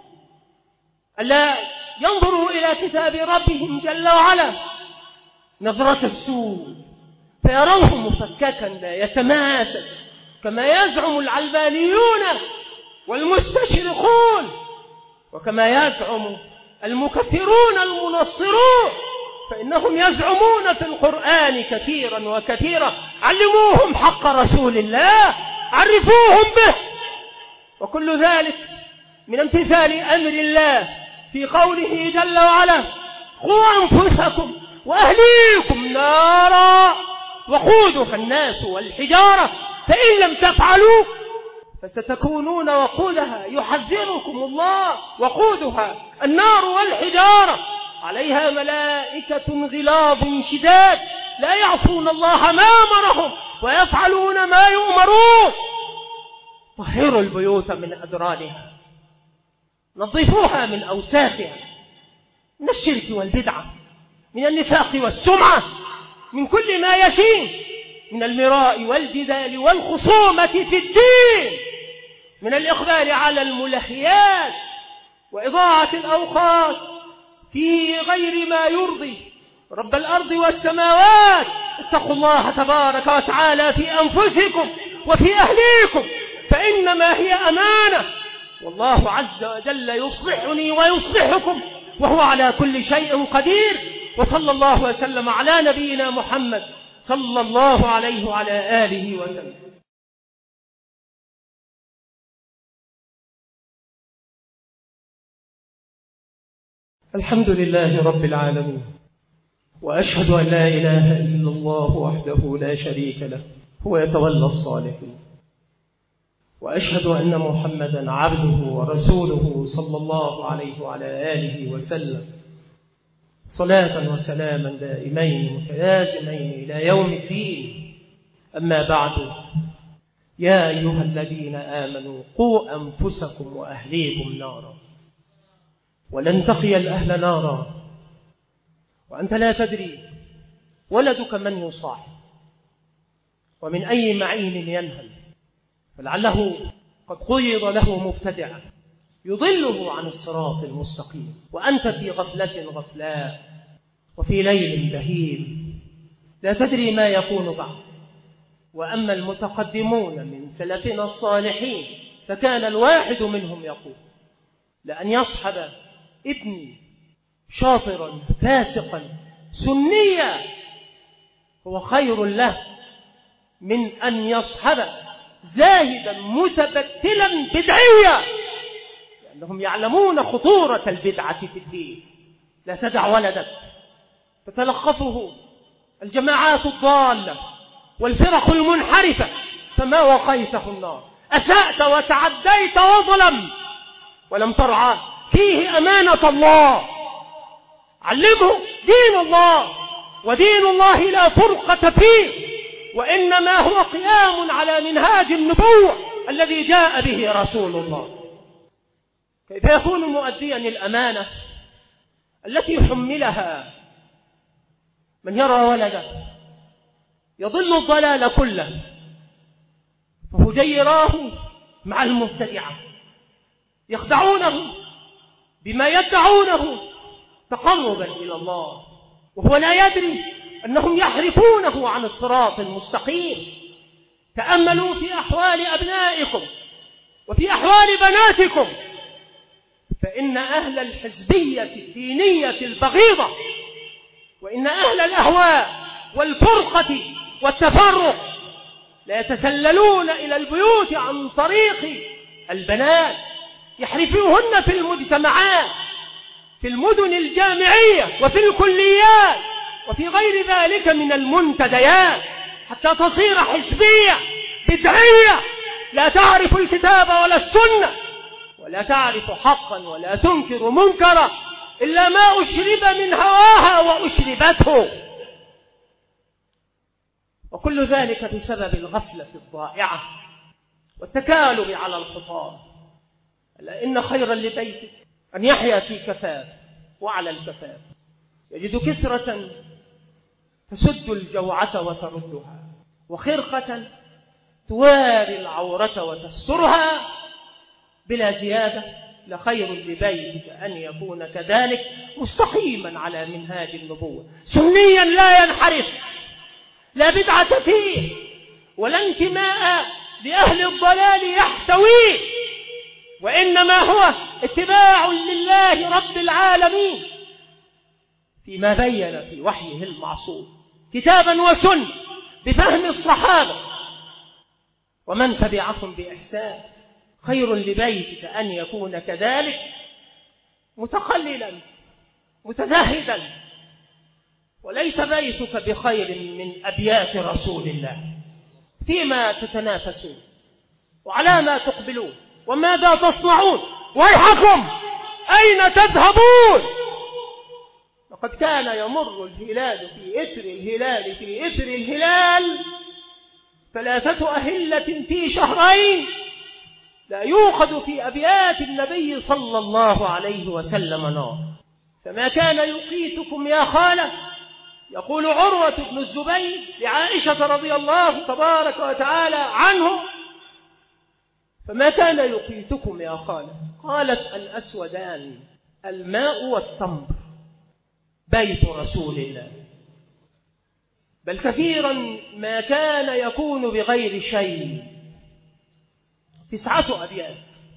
[SPEAKER 2] ألا ينظروا إلى كتاب ربهم جل وعلا نظرة السوء فيروه مفككا لا يتماسك، كما يزعم العلبانيون والمستشرقون، وكما يزعم المكفرون المنصرون، فإنهم يزعمون في القرآن كثيرا وكثيرا. علموهم حق رسول الله، عرفوهم به، وكل ذلك من امتثال أمر الله في قوله جل وعلا قوا أنفسكم وأهليكم نارا وقودها الناس والحجارة فإن لم تفعلوا فستكونون وقودها، يحذركم الله، وقودها النار والحجارة عليها ملائكة غلاظ شداد لا يعصون الله ما أمرهم ويفعلون ما يؤمرون. طهروا البيوت من أدرانها، نظفوها من أوساخها، من الشرك والبدعة، من النفاق والسمعة، من كل ما يشين، من المراء والجدال والخصومة في الدين، من الإقبال على الملهيات وإضاعة الأوقات في غير ما يرضي رب الأرض والسماوات. اتقوا الله تبارك وتعالى في أنفسكم وفي أهليكم، فإنما هي أمانة، والله عز وجل يصلحني ويصلحكم وهو على كل شيء قدير. وصلى الله وسلم على نبينا محمد صلى الله عليه وعلى آله وسلم.
[SPEAKER 1] الحمد لله رب العالمين، وأشهد أن لا إله إلا الله وحده لا شريك له هو يتولى الصالحين، وأشهد أن محمدا عبده ورسوله صلى الله عليه وعلى آله وسلم صلاة وسلاما دائمين متلازمين إلى يوم الدين. أما بعد، يا أيها الذين آمنوا قوا أنفسكم وأهليكم نارا، ولن تقي الأهل نارا وأنت لا تدري ولدك من يصاحب ومن أي معين ينهل، فلعله قد قيض له مبتدعا يضله عن الصراط المستقيم وأنت في غفلة غفلاء وفي ليل بهيم لا تدري ما يكون بعد. وأما المتقدمون من سلفنا الصالحين فكان الواحد منهم يقول: لأن يصحب ابني شاطرا فاسقا سنيا هو خير له من أن يصحب زاهدا متبتلا بدعيا، لأنهم يعلمون خطورة البدعة في الدين. لا تدع ولدك تتلقفه الجماعات الضالة والفرق المنحرفة فما وقيته النار. أسأت وتعديت وظلم ولم ترعى فيه أمانة الله. علمه دين الله، ودين الله لا فرقة فيه، وإنما هو قيام على منهاج النبوة الذي جاء به رسول الله. كيف يكون مؤديا الأمانة التي حملها من يرى ولده يضل الضلال كله فهجيراه مع المبتدعة يخدعونه بما يدعونه تقربا إلى الله، وهو لا يدري أنهم يحرفونه عن الصراط المستقيم. تأملوا في أحوال أبنائكم وفي أحوال بناتكم، فإن أهل الحزبية الدينية البغيضة وإن أهل الأهواء والفرقة والتفرق لا يتسللون إلى البيوت عن طريق البنات، يحرفوهن في المجتمعات، في المدن الجامعية وفي الكليات وفي غير ذلك من المنتديات، حتى تصير حزبية بدعية لا تعرف الكتاب ولا السنة ولا تعرف حقا ولا تنكر منكرا إلا ما أشرب من هواها وأشربته، وكل ذلك بسبب الغفلة الضائعة والتكالب على الخطاب. ألا إن خيرا لبيتك أن يحيا في كفاف وعلى الكفاف، يجد كسرة تسد الجوعة وتردها، وخرقة تواري العورة وتسترها بلا زيادة. لخير لبيتك أن يكون كذلك مستقيما على منهاج النبوة، سنيا لا ينحرف، لا بدعة فيه ولا انتماء لأهل الضلال يحتويه، وإنما هو اتباع لله رب العالمين فيما بين في وحيه المعصوم كتابا وسنة بفهم الصحابة ومن تبعهم بإحسان. خير لبيتك أن يكون كذلك متقللا متزاهدا، وليس بيتك بخير من أبيات رسول الله. فيما تتنافسون وعلى ما تقبلون وماذا تصنعون؟ ويحكم أين تذهبون؟ لقد كان يمر الهلال في إثر الهلال في إثر الهلال ثلاثة أهلة في شهرين لا يوقد في أبيات النبي صلى الله عليه وسلم نار. فما كان يقيتكم يا خالة، يقول عروة بن الزبير لعائشة رضي الله تبارك وتعالى عنه، فما كان يقيتكم يا خالة؟ قالت: الأسودان الماء والتمر بيت رسول الله. بل كثيرا ما كان يكون بغير شيء. تسعة أبيات،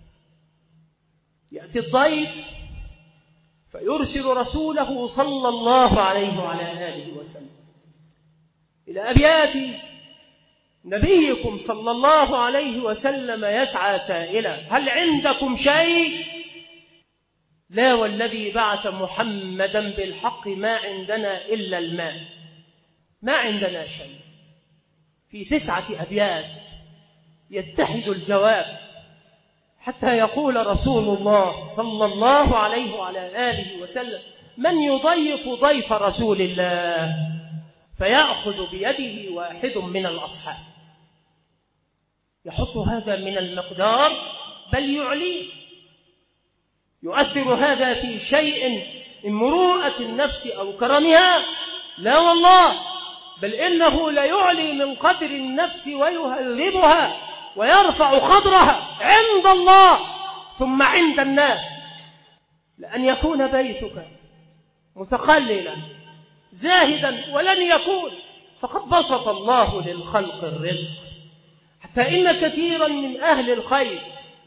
[SPEAKER 1] يأتي الضيف فيرسل رسوله صلى الله عليه وعلى آله وسلم إلى أبيات نبيكم صلى الله عليه وسلم، يسعى سائلا: هل عندكم شيء؟
[SPEAKER 2] لا والذي بعث محمدا بالحق ما عندنا إلا الماء، ما عندنا شيء. في تسعة أبيات يتحد الجواب حتى يقول رسول الله صلى الله عليه وعلى آله وسلم: من يضيف ضيف رسول الله؟ فيأخذ بيده واحد من الأصحاب، يحط هذا من المقدار بل يعليه. يؤثر هذا في شيء من مروءة النفس أو كرمها؟ لا والله، بل إنه ليعلي من قدر النفس ويهذبها ويرفع قدرها عند الله ثم عند الناس. لأن يكون بيتك متقللا زاهدا ولن يكون، فقد بسط الله للخلق الرزق، حتى إن كثيرا من أهل الخير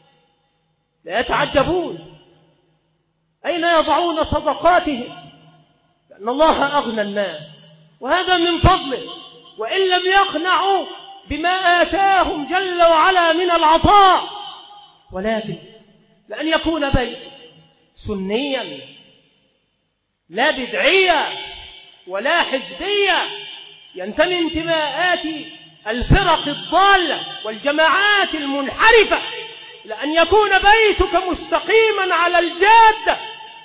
[SPEAKER 2] لا يتعجبون أين يضعون صدقاتهم، لأن الله أغنى الناس وهذا من فضله، وإن لم يقنعوا بما آتاهم جل وعلا من العطاء. ولكن لأن يكون بيت سنيا لا بدعية ولا حزبية ينتمي انتماءات الفرق الضالة والجماعات المنحرفة، لأن يكون بيتك مستقيما على الجادة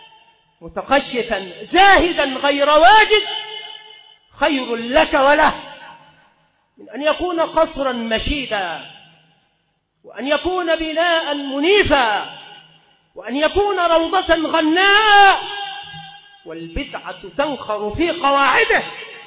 [SPEAKER 2] متقشفا زاهدا غير واجد خير لك وله من أن يكون قصرا مشيدا، وأن يكون بناء منيفا، وأن يكون روضة غناء. والبدعة تنخر في قواعده،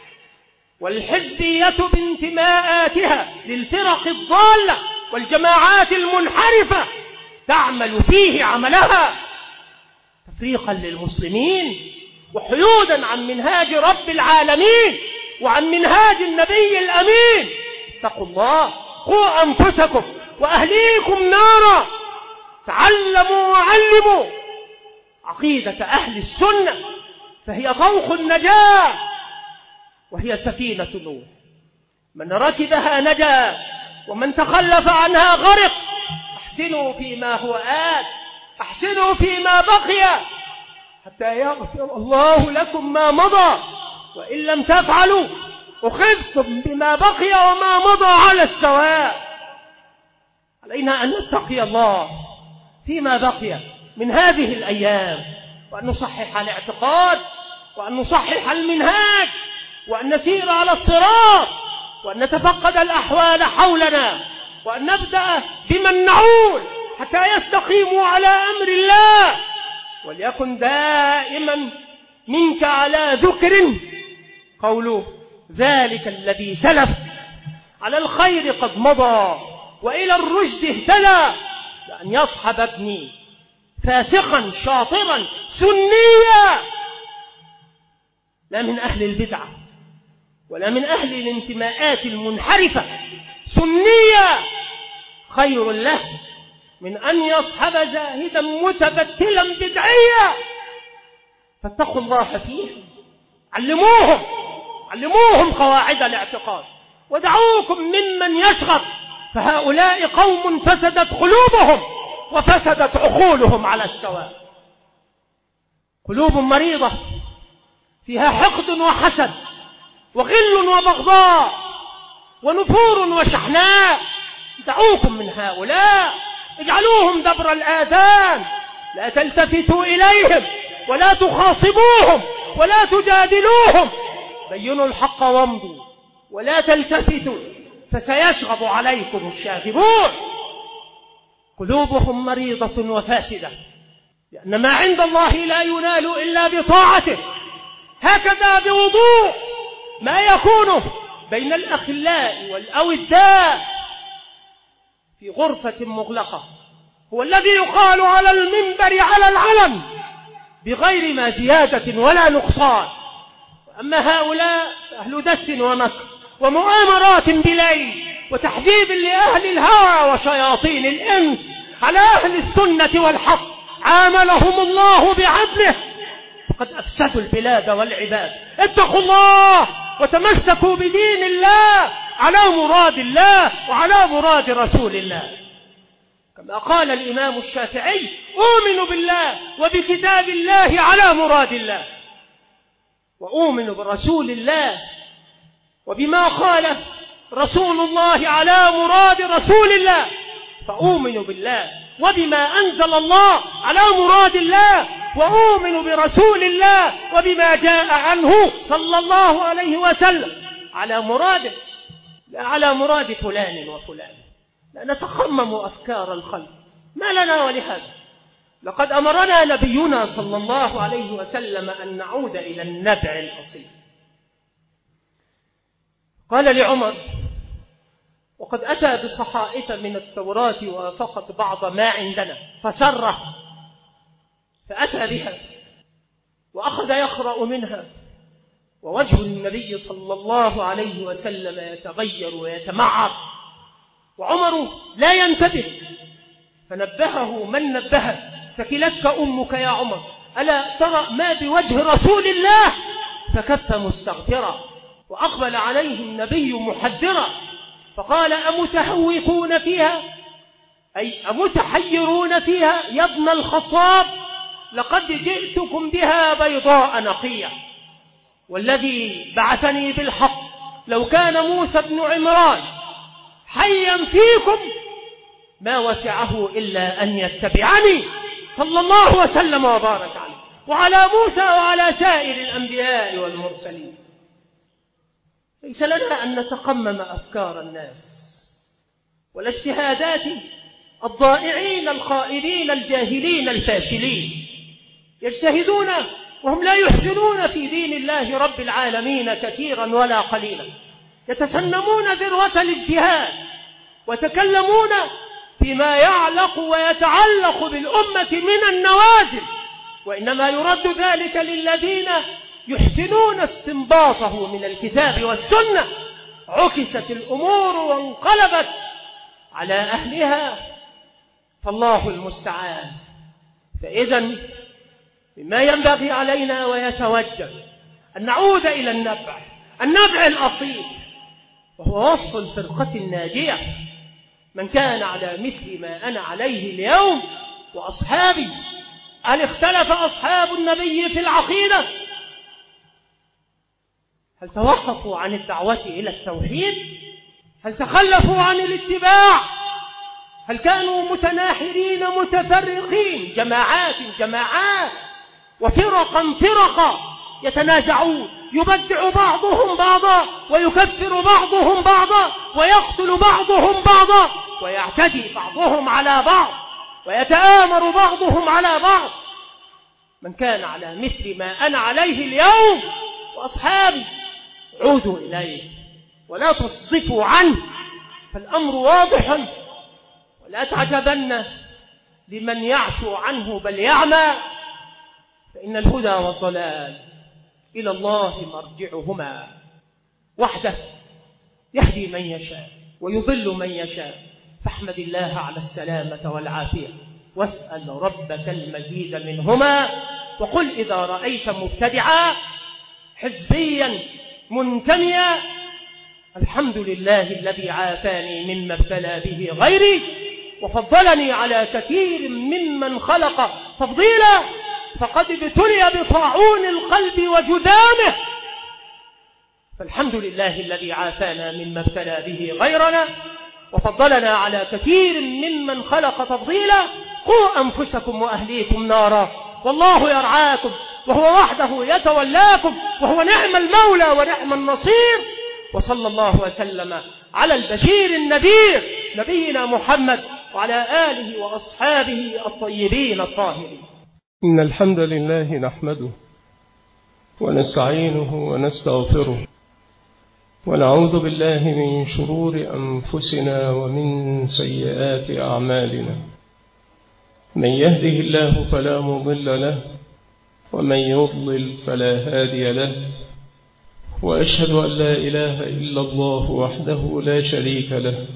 [SPEAKER 2] والحزبية بانتماءاتها للفرق الضالة والجماعات المنحرفة تعمل فيه عملها تفريقا للمسلمين وحيودا عن منهاج رب العالمين وعن منهاج النبي الأمين. اتقوا الله، قوا أنفسكم وأهليكم نارا، تعلموا وعلموا عقيدة أهل السنة، فهي طوق النجاة وهي سفينة نوح، من ركبها نجا ومن تخلف عنها غرق. أحسنوا فيما هو آت، أحسنوا فيما بقي حتى يغفر الله لكم ما مضى، وإن لم تفعلوا أخذتم بما بقي وما مضى على السواء. علينا أن نتقي الله فيما بقي من هذه الأيام، وأن نصحح الاعتقاد، وأن نصحح المنهاج، وأن نسير على الصراط، وأن نتفقد الأحوال حولنا، وأن نبدأ بمن نعول حتى يستقيموا على أمر الله. وليكن دائما منك على ذكر قوله: ذلك الذي سلف على الخير قد مضى وإلى الرشد اهتدى. لأن يصحب ابني فاسقا شاطرا سنيا، لا من أهل البدعة ولا من أهل الانتماءات المنحرفة، سنيا خير له من أن يصحب زاهدا متبتلا بدعيا. فاتقوا الله فيهم، علموهم علموهم قواعد الاعتقاد، ودعوكم ممن يشغب، فهؤلاء قوم فسدت قلوبهم وفسدت عقولهم على السواء. قلوب مريضة فيها حقد وحسد وغل وبغضاء ونفور وشحناء. دعوكم من هؤلاء، اجعلوهم دبر الآذان، لا تلتفتوا إليهم ولا تخاصموهم ولا تجادلوهم، بينوا الحق وامضوا ولا تلتفتوا فسيشغب عليكم الشاغبون. قلوبهم مريضة وفاسدة، لأن ما عند الله لا ينال إلا بطاعته. هكذا بوضوء ما يكون بين الأخلاء والأوداء في غرفة مغلقة هو الذي يقال على المنبر على العلن بغير ما زيادة ولا نقصان. أما هؤلاء أهل دس ونكر ومؤامرات بليل وتحزيب لأهل الهوى وشياطين الإنس على أهل السنة والحق، عاملهم الله بعدله، فقد أفسدوا البلاد والعباد. اتقوا الله وتمسكوا بدين الله على مراد الله وعلى مراد رسول الله. كما قال الإمام الشافعي: أؤمن بالله وبكتاب الله على مراد الله، وأؤمن برسول الله وبما قال رسول الله على مراد رسول الله، فأؤمن بالله وبما أنزل الله على مراد الله، وأؤمن برسول الله وبما جاء عنه صلى الله عليه وسلم على مراده، لا على مراد فلان وفلان. لا نتخمم أفكار الخلق، ما لنا ولهذا. لقد أمرنا نبينا صلى الله عليه وسلم أن نعود إلى النبع الأصيل. قال لعمر: وقد أتى بصحائف من التوراة ووافقت بعض ما عندنا، فسره فأتى بها وأخذ يقرأ منها، ووجه النبي صلى الله عليه وسلم يتغير ويتمعر، وعمر لا ينتبه، فنبهه من نبهه: ثكلتك أمك يا عمر، ألا ترى ما بوجه رسول الله؟ فكف مستغفرا، وأقبل عليه النبي محذرا فقال: أمتهوكون فيها، أي أمتحيرون فيها يا ابن الخطاب؟ لقد جئتكم بها بيضاء نقية، والذي بعثني بالحق لو كان موسى بن عمران حيا فيكم ما وسعه إلا أن يتبعني، صلى الله وسلم وبارك عليه وعلى موسى وعلى سائر الأنبياء والمرسلين. ليس لنا أن نتقمم أفكار الناس ولا اجتهادات الضائعين الخائبين الجاهلين الفاشلين، يجتهدون وهم لا يحسنون في دين الله رب العالمين كثيرا ولا قليلا، يتسنمون ذروة الاجتهاد وتكلمون فيما يعلق ويتعلق بالأمة من النوازل، وإنما يرد ذلك للذين يحسنون استنباطه من الكتاب والسنة. عكست الأمور وانقلبت على أهلها، فالله المستعان. فإذن مما ينبغي علينا ويتوجب أن نعود إلى النبع النبع الأصيل، وهو وصف الفرقة الناجية: من كان على مثل ما أنا عليه اليوم وأصحابي. هل اختلف أصحاب النبي في العقيدة؟ هل توقفوا عن الدعوة إلى التوحيد؟ هل تخلفوا عن الاتباع؟ هل كانوا متناحرين متفرقين، جماعات جماعات وفرقا فرقا يتنازعون، يبدع بعضهم بعضا ويكفر بعضهم بعضا ويقتل بعضهم بعضا ويعتدي بعضهم على بعض ويتآمر بعضهم على بعض؟ من كان على مثل ما أنا عليه اليوم وأصحابي عودوا إليه ولا تصدفوا عنه، فالأمر واضح، ولا تعجبن لمن يعشو عنه بل يعمى، فإن الهدى والضلال إلى الله مرجعهما وحده، يهدي من يشاء ويضل من يشاء، فاحمد الله على السلامة والعافية واسأل ربك المزيد منهما. وقل إذا رأيت مبتدعا حزبيا منتميا: الحمد لله الذي عافاني مما ابتلى به غيري وفضلني على كثير ممن خلق تفضيلا، فقد ابتلي بطاعون القلب وجذامه، فالحمد لله الذي عافانا مما ابتلى به غيرنا وفضلنا على كثير ممن خلق تفضيلا. قوا أنفسكم وأهليكم نارا، والله يرعاكم وهو وحده يتولاكم، وهو نعم المولى ونعم النصير. وصلى الله وسلم على البشير النذير نبينا محمد وعلى آله وأصحابه الطيبين الطاهرين.
[SPEAKER 1] إن الحمد لله نحمده ونستعينه ونستغفره، ونعوذ بالله من شرور أنفسنا ومن سيئات أعمالنا. من يهده الله فلا مضل له، ومن يضلل فلا هادي له، وأشهد أن لا إله إلا الله وحده لا شريك له،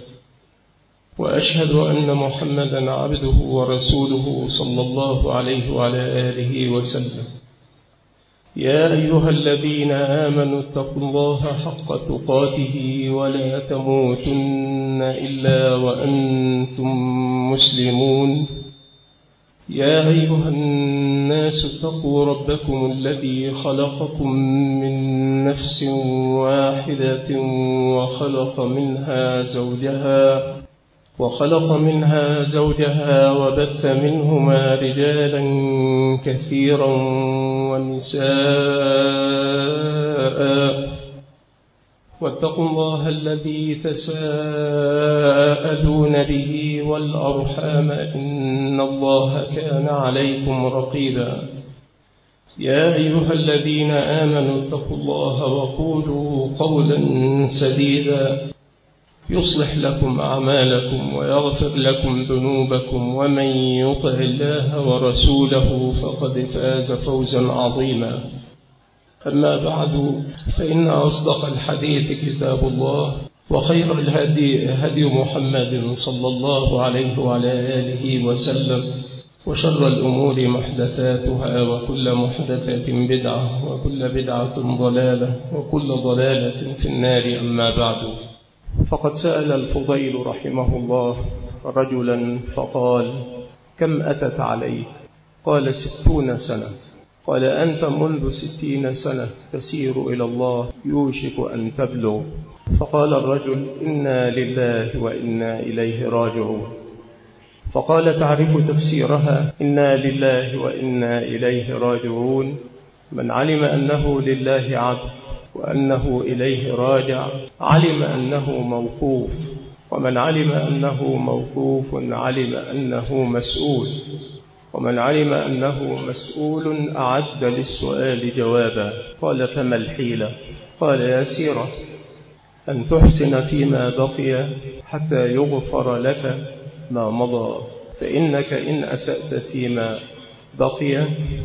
[SPEAKER 1] وأشهد أن محمدا عبده ورسوله صلى الله عليه وعلى آله وسلم. يا أيها الذين آمنوا اتقوا الله حق تقاته ولا تموتن إلا وأنتم مسلمون. يا أيها الناس اتقوا ربكم الذي خلقكم من نفس واحدة وخلق منها زوجها وخلق منها زوجها وبث منهما رجالا كثيرا ونساء، واتقوا الله الذي تساءلون به والأرحام إن الله كان عليكم رقيبا. يا أيها الذين آمنوا اتقوا الله وقولوا قولا سديدا يصلح لكم أعمالكم ويغفر لكم ذنوبكم، ومن يطع الله ورسوله فقد فاز فوزا عظيما. أما بعد، فإن أصدق الحديث كتاب الله، وخير الهدي هدي محمد صلى الله عليه وعلى آله وسلم، وشر الأمور محدثاتها، وكل محدثة بدعة، وكل بدعة ضلالة، وكل ضلالة في النار. أما بعد، فقد سأل الفضيل رحمه الله رجلا فقال: كم أتت عليه؟ قال: ستون سنة. قال: أنت منذ ستين سنة تسير إلى الله، يوشك أن تبلغ. فقال الرجل: إنا لله وإنا إليه راجعون. فقال: تعرف تفسيرها؟ إنا لله وإنا إليه راجعون: من علم أنه لله عبد وأنه إليه راجع علم أنه موقوف، ومن علم أنه موقوف علم أنه مسؤول، ومن علم أنه مسؤول أعد للسؤال جوابا. قال: فما الحيلة؟ قال: يسيرة، أن تحسن فيما بقي حتى يغفر لك ما مضى، فإنك إن أسأت فيما بقي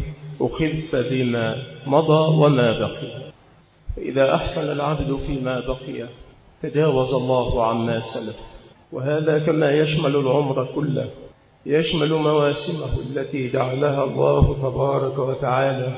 [SPEAKER 1] أخذت بما مضى وما بقي. فإذا أحسن العبد فيما بقي تجاوز الله عما سلف، وهذا كما يشمل العمر كله، يشمل مواسمه التي جعلها الله تبارك وتعالى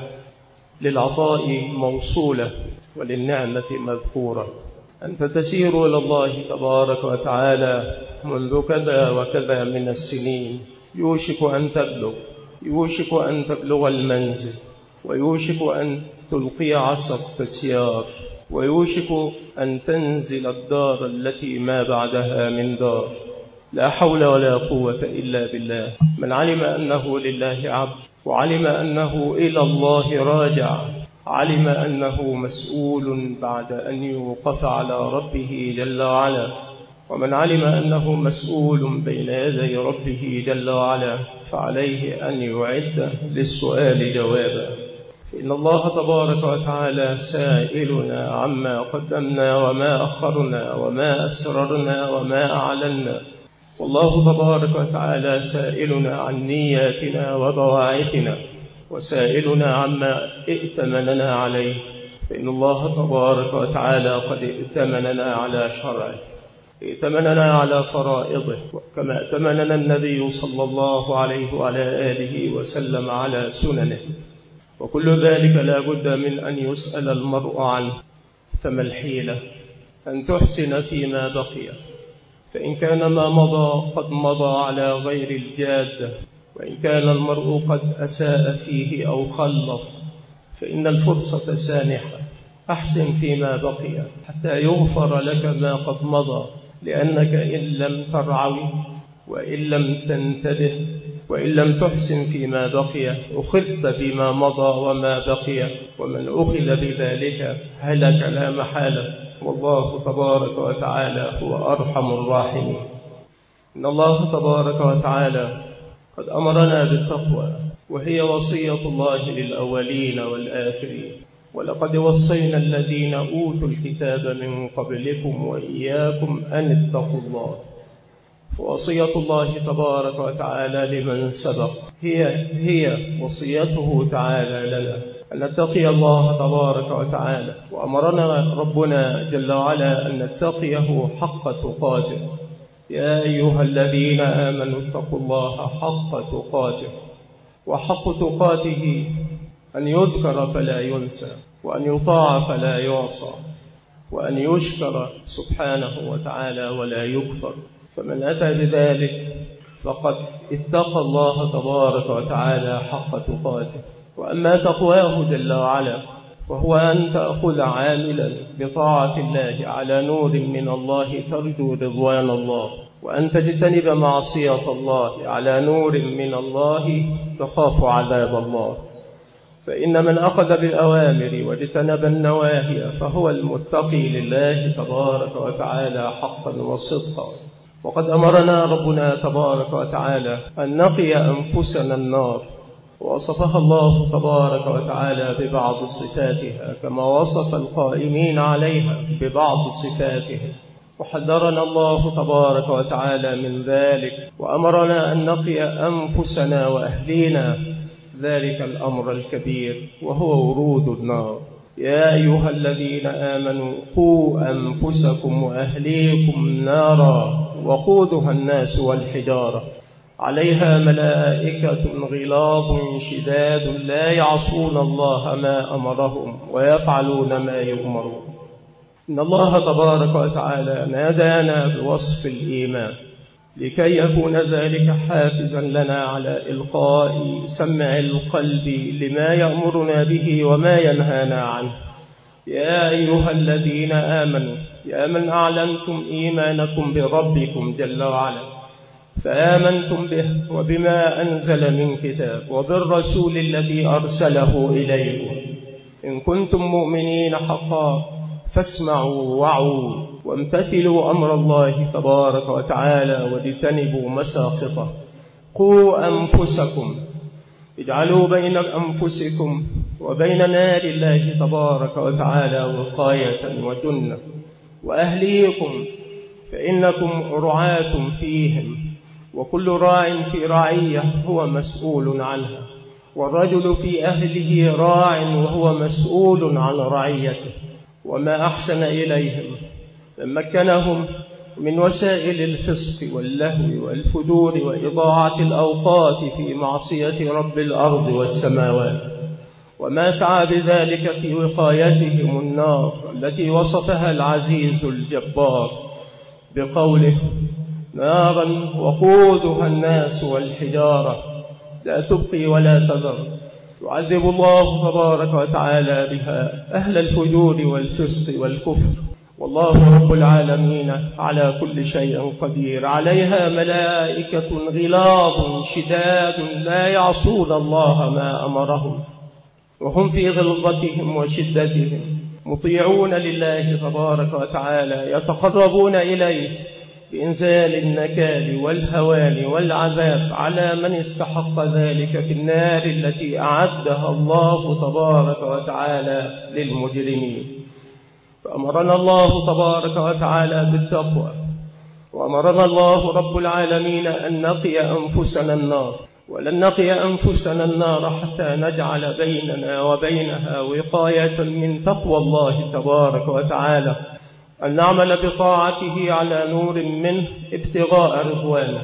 [SPEAKER 1] للعطاء موصولة وللنعمة مذكورة. أنت تسير إلى الله تبارك وتعالى منذ كذا وكذا من السنين، يوشك أن تبلغ يوشك أن تبلغ المنزل، ويوشك أن تلقي عصا التسيار، ويوشك أن تنزل الدار التي ما بعدها من دار. لا حول ولا قوة إلا بالله. من علم أنه لله عبد وعلم أنه إلى الله راجع علم أنه مسؤول بعد أن يوقف على ربه جل وعلا، ومن علم أنه مسؤول بين يدي ربه جل وعلا فعليه أن يعد للسؤال جوابا. إن الله تبارك وتعالى سائلنا عما قدمنا وما أخرنا وما أسررنا وما أعلنا، والله تبارك وتعالى سائلنا عن نياتنا وبواعثنا، وسائلنا عما ائتمننا عليه، فإن الله تبارك وتعالى قد ائتمننا على شرعه، ائتمننا على فرائضه، كما ائتمننا النبي صلى الله عليه وعلى آله وسلم على سننه، وكل ذلك لا بد من أن يسأل المرء عنه. فما الحيلة؟ أن تحسن فيما بقي، فإن كان ما مضى قد مضى على غير الجادة، وإن كان المرء قد أساء فيه أو خلط، فإن الفرصة سانحة. أحسن فيما بقي حتى يغفر لك ما قد مضى، لأنك إن لم ترعوي وإن لم تنتبه وإن لم تحسن فيما بقي أخذت بما مضى وما بقي، ومن أخذ بذلك هلك لا محالة، والله تبارك وتعالى هو أرحم الراحمين. إن الله تبارك وتعالى قد أمرنا بالتقوى، وهي وصية الله للأولين والآخرين، ولقد وصينا الذين أوتوا الكتاب من قبلكم وإياكم أن اتقوا الله. وصية الله تبارك وتعالى لمن سبق هي هي وصيته تعالى لنا أن نتقي الله تبارك وتعالى، وأمرنا ربنا جل وعلا أن نتقيه حق تقاته. يا أيها الذين آمنوا اتقوا الله حق تقاته، وحق تقاته أن يذكر فلا ينسى، وأن يطاع فلا يعصى، وأن يشكر سبحانه وتعالى ولا يكفر. فمن أتى بذلك فقد اتقى الله تبارك وتعالى حق تقاته. وأما تقواه جل وعلا وهو أن تأخذ عاملا بطاعة الله على نور من الله ترجو رضوان الله، وأن تجتنب معصية الله على نور من الله تخاف عذاب الله. فإن من أخذ بالأوامر واجتنب النواهي فهو المتقي لله تبارك وتعالى حقا وصدقا. وقد أمرنا ربنا تبارك وتعالى أن نقي أنفسنا النار، ووصفها الله تبارك وتعالى ببعض صفاتها كما وصف القائمين عليها ببعض صفاتها، وحذرنا الله تبارك وتعالى من ذلك، وأمرنا أن نقي أنفسنا وأهلينا ذلك الأمر الكبير وهو ورود النار. يا أيها الذين آمنوا قوا أنفسكم وأهليكم نارا وقودها الناس والحجارة عليها ملائكة غلاظ شداد لا يعصون الله ما أمرهم ويفعلون ما يؤمرون. إن الله تبارك وتعالى نادانا بوصف الإيمان لكي يكون ذلك حافزا لنا على إلقاء سمع القلب لما يأمرنا به وما ينهانا عنه. يا أيها الذين آمنوا، يا من أعلنتم إيمانكم بربكم جل وعلا فآمنتم به وبما أنزل من كتاب وبالرسول الذي أرسله إليكم، إن كنتم مؤمنين حقا فاسمعوا وعوا وامتثلوا أمر الله تبارك وتعالى واجتنبوا مساخطه. قوا أنفسكم، اجعلوا بين أنفسكم وبين نار الله تبارك وتعالى وقاية وجنة. وأهليكم فإنكم رعاة فيهم، وكل راع في رعية هو مسؤول عنها، والرجل في أهله راع وهو مسؤول عن رعيته. وما أحسن إليهم من مكنهم من وسائل الفسق واللهو والفجور وإضاعة الأوقات في معصية رب الأرض والسماوات، وما سعى بذلك في وقايتهم النار التي وصفها العزيز الجبار بقوله نارا وقودها الناس والحجارة لا تبقي ولا تذر، يعذب الله تبارك وتعالى بها أهل الفجور والفسق والكفر. والله رب العالمين على كل شيء قدير، عليها ملائكة غلاظ شداد لا يعصون الله ما أمرهم، وهم في غلظتهم وشدتهم مطيعون لله تبارك وتعالى، يتقربون إليه بإنزال النكال والهوان والعذاب على من استحق ذلك في النار التي أعدها الله تبارك وتعالى للمجرمين. فأمرنا الله تبارك وتعالى بالتقوى، وأمرنا الله رب العالمين أن نقي أنفسنا النار، ولن نقي أنفسنا النار حتى نجعل بيننا وبينها وقاية من تقوى الله تبارك وتعالى، أن نعمل بطاعته على نور منه ابتغاء رضوانه.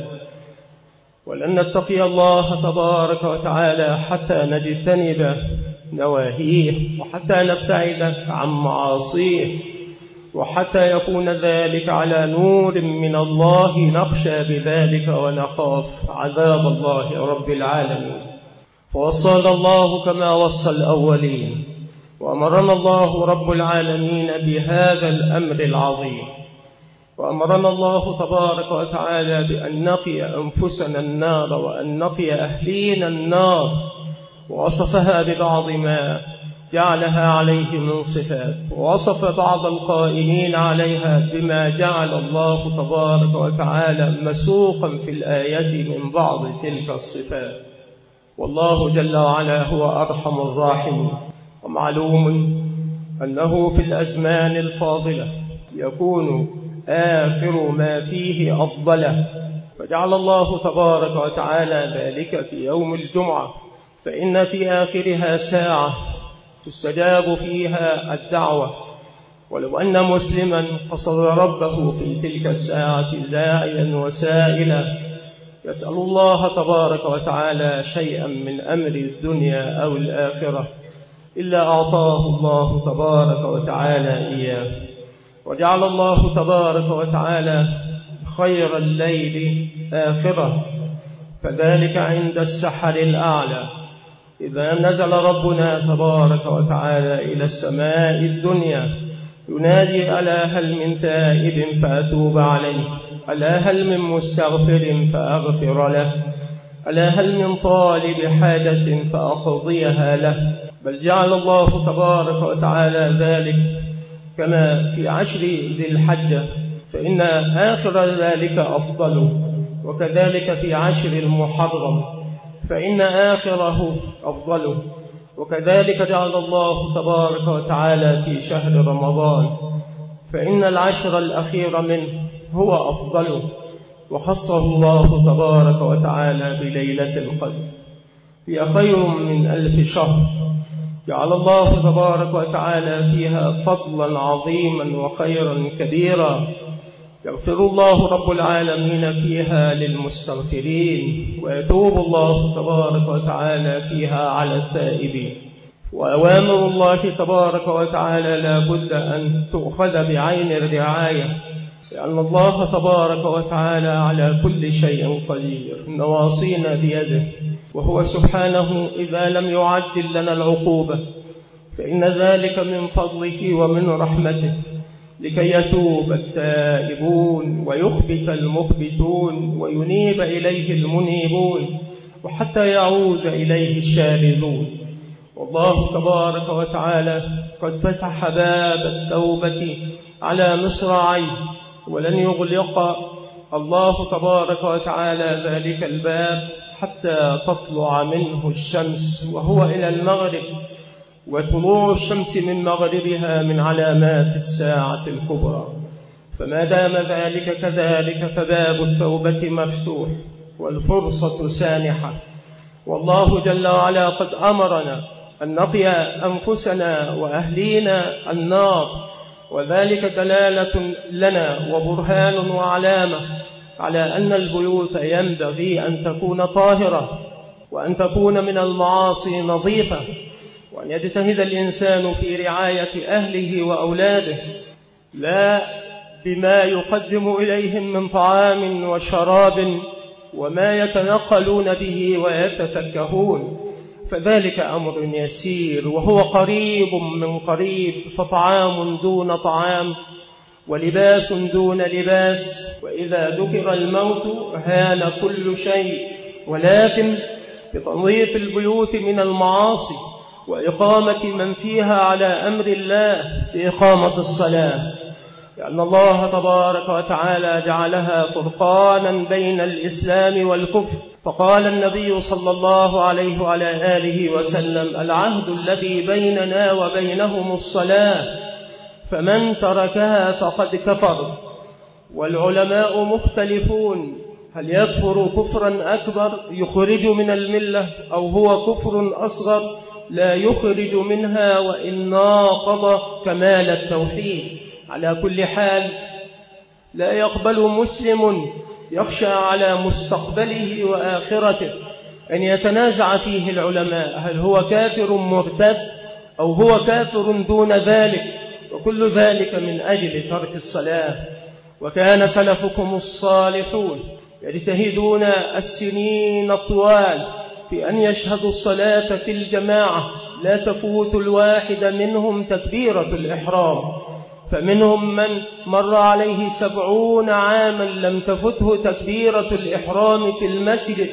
[SPEAKER 1] ولن نتقي الله تبارك وتعالى حتى نجتنب نواهيه، وحتى نبتعد عن معاصيه، وحتى يكون ذلك على نور من الله نخشى بذلك ونخاف عذاب الله رب العالمين. فوصانا الله كما وصى الأولين، وأمرنا الله رب العالمين بهذا الأمر العظيم، وأمرنا الله تبارك وتعالى بأن نقي أنفسنا النار وأن نقي أهلينا النار، ووصفها ببعض ما جعلها عليه من صفات، ووصف بعض القائمين عليها بما جعل الله تبارك وتعالى مسوقا في الآية من بعض تلك الصفات. والله جل وعلا هو أرحم الراحمين، ومعلوم أنه في الأزمان الفاضلة يكون آخر ما فيه أفضله، فجعل الله تبارك وتعالى ذلك في يوم الجمعة، فإن في آخرها ساعة تستجاب فيها الدعوة. ولو أن مسلما قصد ربه في تلك الساعة داعيا وسائلا يسأل الله تبارك وتعالى شيئا من أمر الدنيا أو الآخرة، إلا أعطاه الله تبارك وتعالى إياه. وجعل الله تبارك وتعالى خير الليل آخرة، فذلك عند السحر الأعلى إذا نزل ربنا تبارك وتعالى إلى السماء الدنيا ينادي: ألا هل من تائب فأتوب عليه، ألا هل من مستغفر فأغفر له، ألا هل من طالب حاجة فأقضيها له. بل جعل الله تبارك وتعالى ذلك كما في عشر ذي الحجة، فإن آخر ذلك أفضل، وكذلك في عشر المحرم فإن آخره أفضل، وكذلك جعل الله تبارك وتعالى في شهر رمضان فإن العشر الأخير منه هو أفضل، وخصه الله تبارك وتعالى بليلة القدر، هي خير من ألف شهر، جعل الله تبارك وتعالى فيها فضلا عظيما وخيرا كبيرا، يغفر الله رب العالمين فيها للمستغفرين، ويتوب الله تبارك وتعالى فيها على التائبين. وأوامر الله تبارك وتعالى لا بد أن تؤخذ بعين الرعاية، لأن الله تبارك وتعالى على كل شيء قدير، نواصينا بيده، وهو سبحانه إذا لم يعجل لنا العقوبة فإن ذلك من فضله ومن رحمته، لكي يتوب التائبون ويخبت المخبتون وينيب إليه المنيبون، وحتى يعود إليه الشاردون. والله تبارك وتعالى قد فتح باب التوبة على مصراعيه، ولن يغلق الله تبارك وتعالى ذلك الباب حتى تطلع منه الشمس، وهو إلى المغرب، وطلوع الشمس من مغربها من علامات الساعة الكبرى. فما دام ذلك كذلك فباب التوبة مفتوح والفرصة سانحة، والله جل وعلا قد أمرنا أن نقي أنفسنا وأهلينا النار، وذلك دلالة لنا وبرهان وعلامة على أن البيوت ينبغي أن تكون طاهرة، وأن تكون من المعاصي نظيفة، وأن يجتهد الإنسان في رعاية أهله وأولاده، لا بما يقدم إليهم من طعام وشراب وما يتنقلون به ويتفكهون، فذلك أمر يسير وهو قريب من قريب، فطعام دون طعام ولباس دون لباس، وإذا ذكر الموت هان كل شيء. ولكن بتنظيف البيوت من المعاصي وإقامة من فيها على أمر الله بإقامة الصلاة، لأن الله تبارك وتعالى جعلها فرقانا بين الإسلام والكفر، فقال النبي صلى الله عليه وعلى آله وسلم: العهد الذي بيننا وبينهم الصلاة، فمن تركها فقد كفر. والعلماء مختلفون، هل يكفر كفرا أكبر يخرج من الملة، أو هو كفر أصغر لا يخرج منها وإن ناقض كمال التوحيد؟ على كل حال لا يقبل مسلم يخشى على مستقبله وآخرته أن يتنازع فيه العلماء، هل هو كافر مرتد أو هو كافر دون ذلك، وكل ذلك من أجل ترك الصلاة. وكان سلفكم الصالحون يجتهدون السنين الطوال في أن يشهدوا الصلاة في الجماعة، لا تفوت الواحد منهم تكبيرة الإحرام، فمنهم من مر عليه سبعون عاما لم تفته تكبيرة الإحرام في المسجد،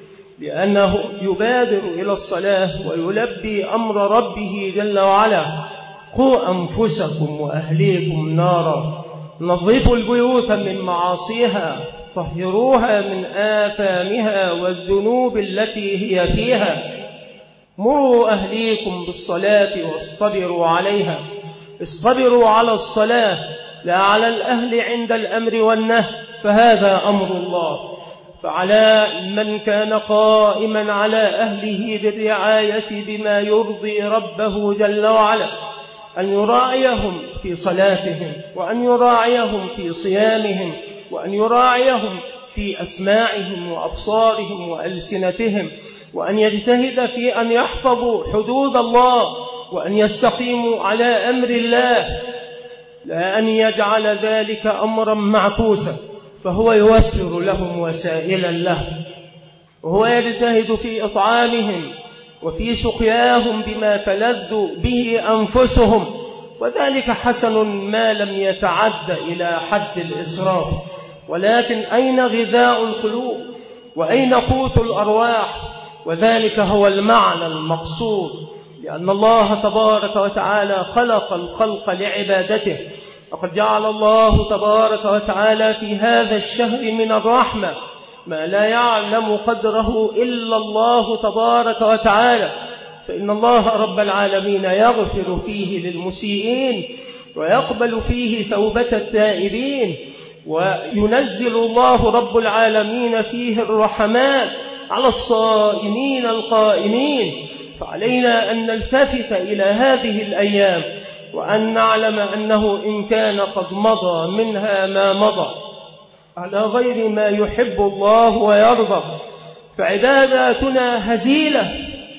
[SPEAKER 1] لأنه يبادر إلى الصلاة ويلبي أمر ربه جل وعلا: قوا أنفسكم وأهليكم نارا، نظفوا البيوت من معاصيها، طهروها من آثامها والذنوب التي هي فيها، مروا أهليكم بالصلاة واصطبروا عليها. اصطبروا على الصلاة لا على الأهل عند الأمر والنهي، فهذا أمر الله. فعلى من كان قائما على أهله بالرعاية بما يرضي ربه جل وعلا أن يراعيهم في صلاتهم، وأن يراعيهم في صيامهم، وأن يراعيهم في أسماعهم وأبصارهم وألسنتهم، وأن يجتهد في أن يحفظوا حدود الله وأن يستقيموا على أمر الله، لا أن يجعل ذلك أمرا معكوسا، فهو يوفر لهم وسائلا له، وهو يجتهد في إطعامهم وفي سقياهم بما تلذ به أنفسهم، وذلك حسن ما لم يتعد إلى حد الإسراف. ولكن أين غذاء القلوب وأين قوت الأرواح؟ وذلك هو المعنى المقصود، لأن الله تبارك وتعالى خلق الخلق لعبادته. وقد جعل الله تبارك وتعالى في هذا الشهر من الرحمة ما لا يعلم قدره إلا الله تبارك وتعالى، فإن الله رب العالمين يغفر فيه للمسيئين ويقبل فيه توبة التائبين، وينزل الله رب العالمين فيه الرحمات على الصائمين القائمين. فعلينا أن نلتفت إلى هذه الأيام وأن نعلم أنه إن كان قد مضى منها ما مضى على غير ما يحب الله ويرضى فعباداتنا هزيلة،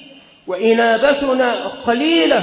[SPEAKER 1] وإنابتنا قليلة،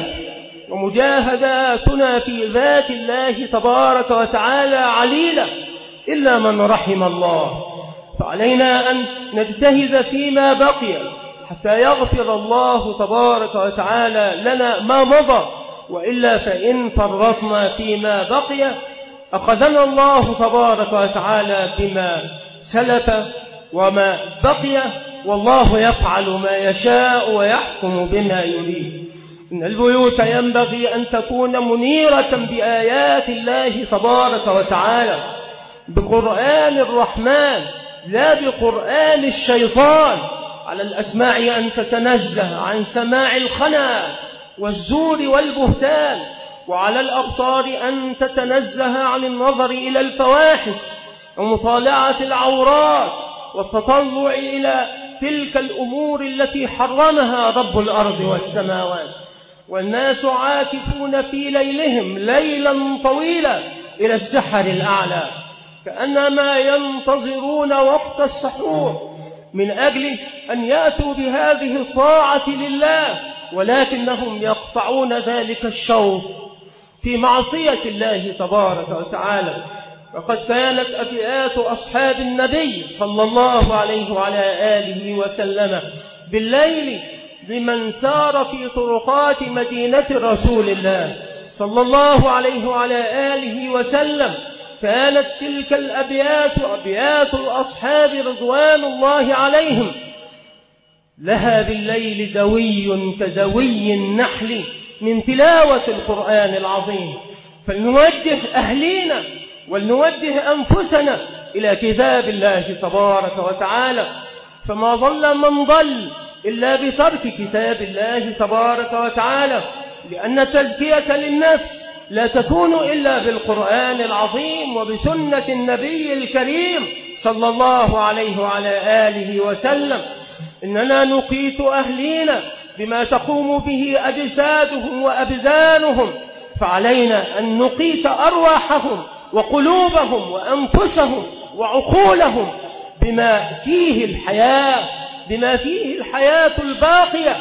[SPEAKER 1] ومجاهداتنا في ذات الله تبارك وتعالى عليلة، إلا من رحم الله. فعلينا أن نجتهد فيما بقي حتى يغفر الله تبارك وتعالى لنا ما مضى، وإلا فإن فرطنا فيما بقي أخذنا الله تبارك وتعالى بما سلف وما بقي، والله يفعل ما يشاء ويحكم بما يريد. إن البيوت ينبغي أن تكون منيرة بآيات الله تبارك وتعالى، بقرآن الرحمن لا بقرآن الشيطان. على الأسماع أن تتنزه عن سماع الخنا والزور والبهتان، وعلى الأبصار أن تتنزه عن النظر إلى الفواحش ومطالعة العورات والتطلع إلى تلك الأمور التي حرمها رب الأرض والسماوات. والناس عاكفون في ليلهم ليلا طويلا إلى السحر الأعلى، كأنما ينتظرون وقت السحور من أجل أن يأتوا بهذه الطاعة لله، ولكنهم يقطعون ذلك الشوط في معصية الله تبارك وتعالى. وقد كانت أفئات أصحاب النبي صلى الله عليه وعلى آله وسلم بالليل لمن سار في طرقات مدينة رسول الله صلى الله عليه وعلى آله وسلم، كانت تلك الأبيات أبيات الأصحاب رضوان الله عليهم لها بالليل دوي كدوي النحل من تلاوة القرآن العظيم. فلنوجه أهلينا ولنوجه أنفسنا إلى كتاب الله تبارك وتعالى، فما ضل من ضل إلا بترك كتاب الله تبارك وتعالى، لأن التزكية للنفس لا تكون إلا بالقرآن العظيم وبسنة النبي الكريم صلى الله عليه وعلى آله وسلم. إننا نقيت أهلينا بما تقوم به أجسادهم وأبدانهم، فعلينا أن نقيت أرواحهم وقلوبهم وأنفسهم وعقولهم بما فيه الحياة، بما فيه الحياة الباقية.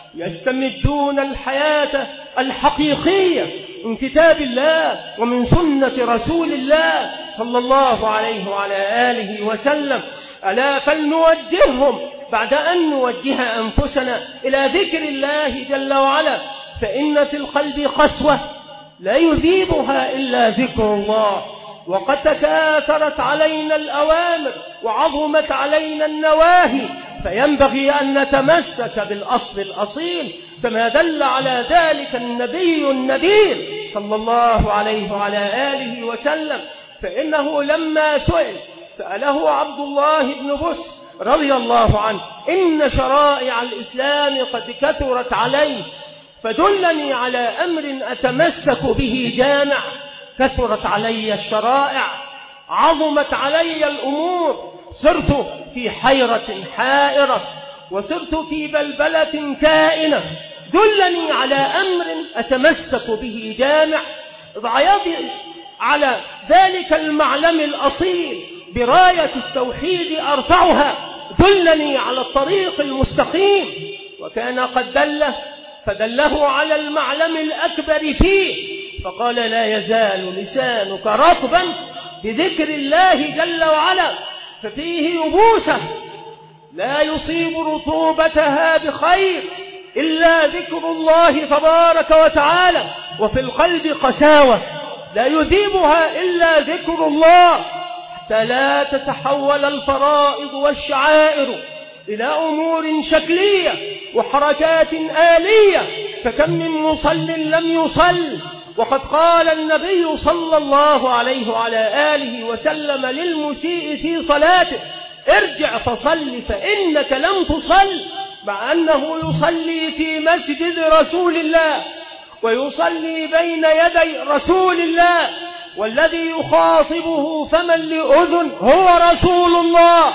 [SPEAKER 1] يستمدون الحياة الحقيقية من كتاب الله ومن سنة رسول الله صلى الله عليه وعلى آله وسلم. ألا فلنوجههم بعد أن نوجه أنفسنا إلى ذكر الله جل وعلا، فإن في القلب قسوة لا يذيبها إلا ذكر الله، وقد تكاثرت علينا الأوامر وعظمت علينا النواهي، فينبغي أن نتمسك بالأصل الأصيل كما دل على ذلك النبي النبيل صلى الله عليه وعلى آله وسلم. فإنه لما سئل سأله عبد الله بن بسر رضي الله عنه: إن شرائع الإسلام قد كثرت علي فدلني على أمر أتمسك به جامع. كثرت علي الشرائع، عظمت علي الأمور، صرت في حيرة حائرة، وصرت في بلبلة كائنة، دلني على أمر أتمسك به جامع. ضع يدي على ذلك المعلم الأصيل براية التوحيد أرفعها، دلني على الطريق المستقيم. وكان قد دله
[SPEAKER 2] فدله على المعلم الأكبر فيه، فقال لا يزال لسانك رطبا بذكر الله جل وعلا، ففيه يبوسة لا يصيب رطوبتها بخير إلا ذكر الله تبارك وتعالى، وفي القلب قساوة لا يذيبها إلا ذكر الله، حتى لا تتحول الفرائض والشعائر إلى أمور شكلية وحركات آلية، فكم من مصل لم يصل. وقد قال النبي صلى الله عليه وعلى آله وسلم للمسيء في صلاته ارجع فصل فإنك لم تصل، مع أنه يصلي في مسجد رسول الله ويصلي بين يدي رسول الله، والذي يخاطبه فمن لأذن هو رسول الله،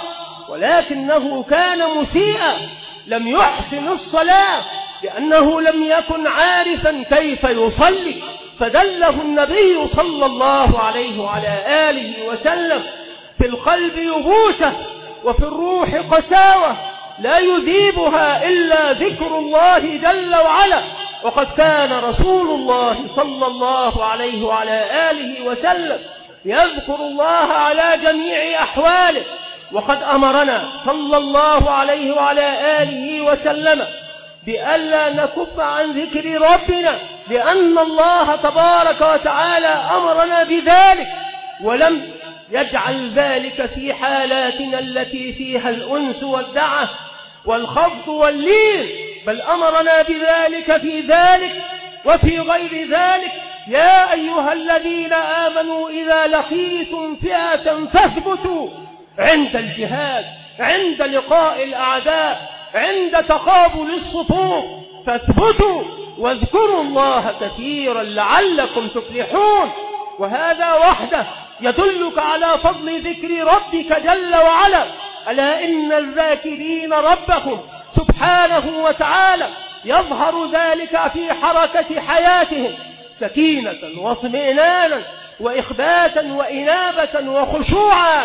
[SPEAKER 2] ولكنه كان مسيئا لم يحسن الصلاة لأنه لم يكن عارفا كيف يصلي، فدله النبي صلى الله عليه وعلى آله وسلم في القلب يبوسة وفي الروح قساوة لا يذيبها إلا ذكر الله جل وعلا. وقد كان رسول الله صلى الله عليه وعلى آله وسلم يذكر الله على جميع أحواله، وقد أمرنا صلى الله عليه وعلى آله وسلم بألا نكف عن ذكر ربنا، لأن الله تبارك وتعالى أمرنا بذلك، ولم يجعل ذلك في حالاتنا التي فيها الأنس والدعة والخفض واللين، بل أمرنا بذلك في ذلك وفي غير ذلك. يا أيها الذين آمنوا إذا لقيتم فئة فاثبتوا عند الجهاد، عند لقاء الأعداء، عند تقابل الصفوف، فاثبتوا واذكروا الله كثيرا لعلكم تفلحون. وهذا وحده يدلك على فضل ذكر ربك جل وعلا. ألا إن الذاكرين ربهم سبحانه وتعالى يظهر ذلك في حركة حياتهم سكينة واطمئنانا وإخباتا وإنابة وخشوعا،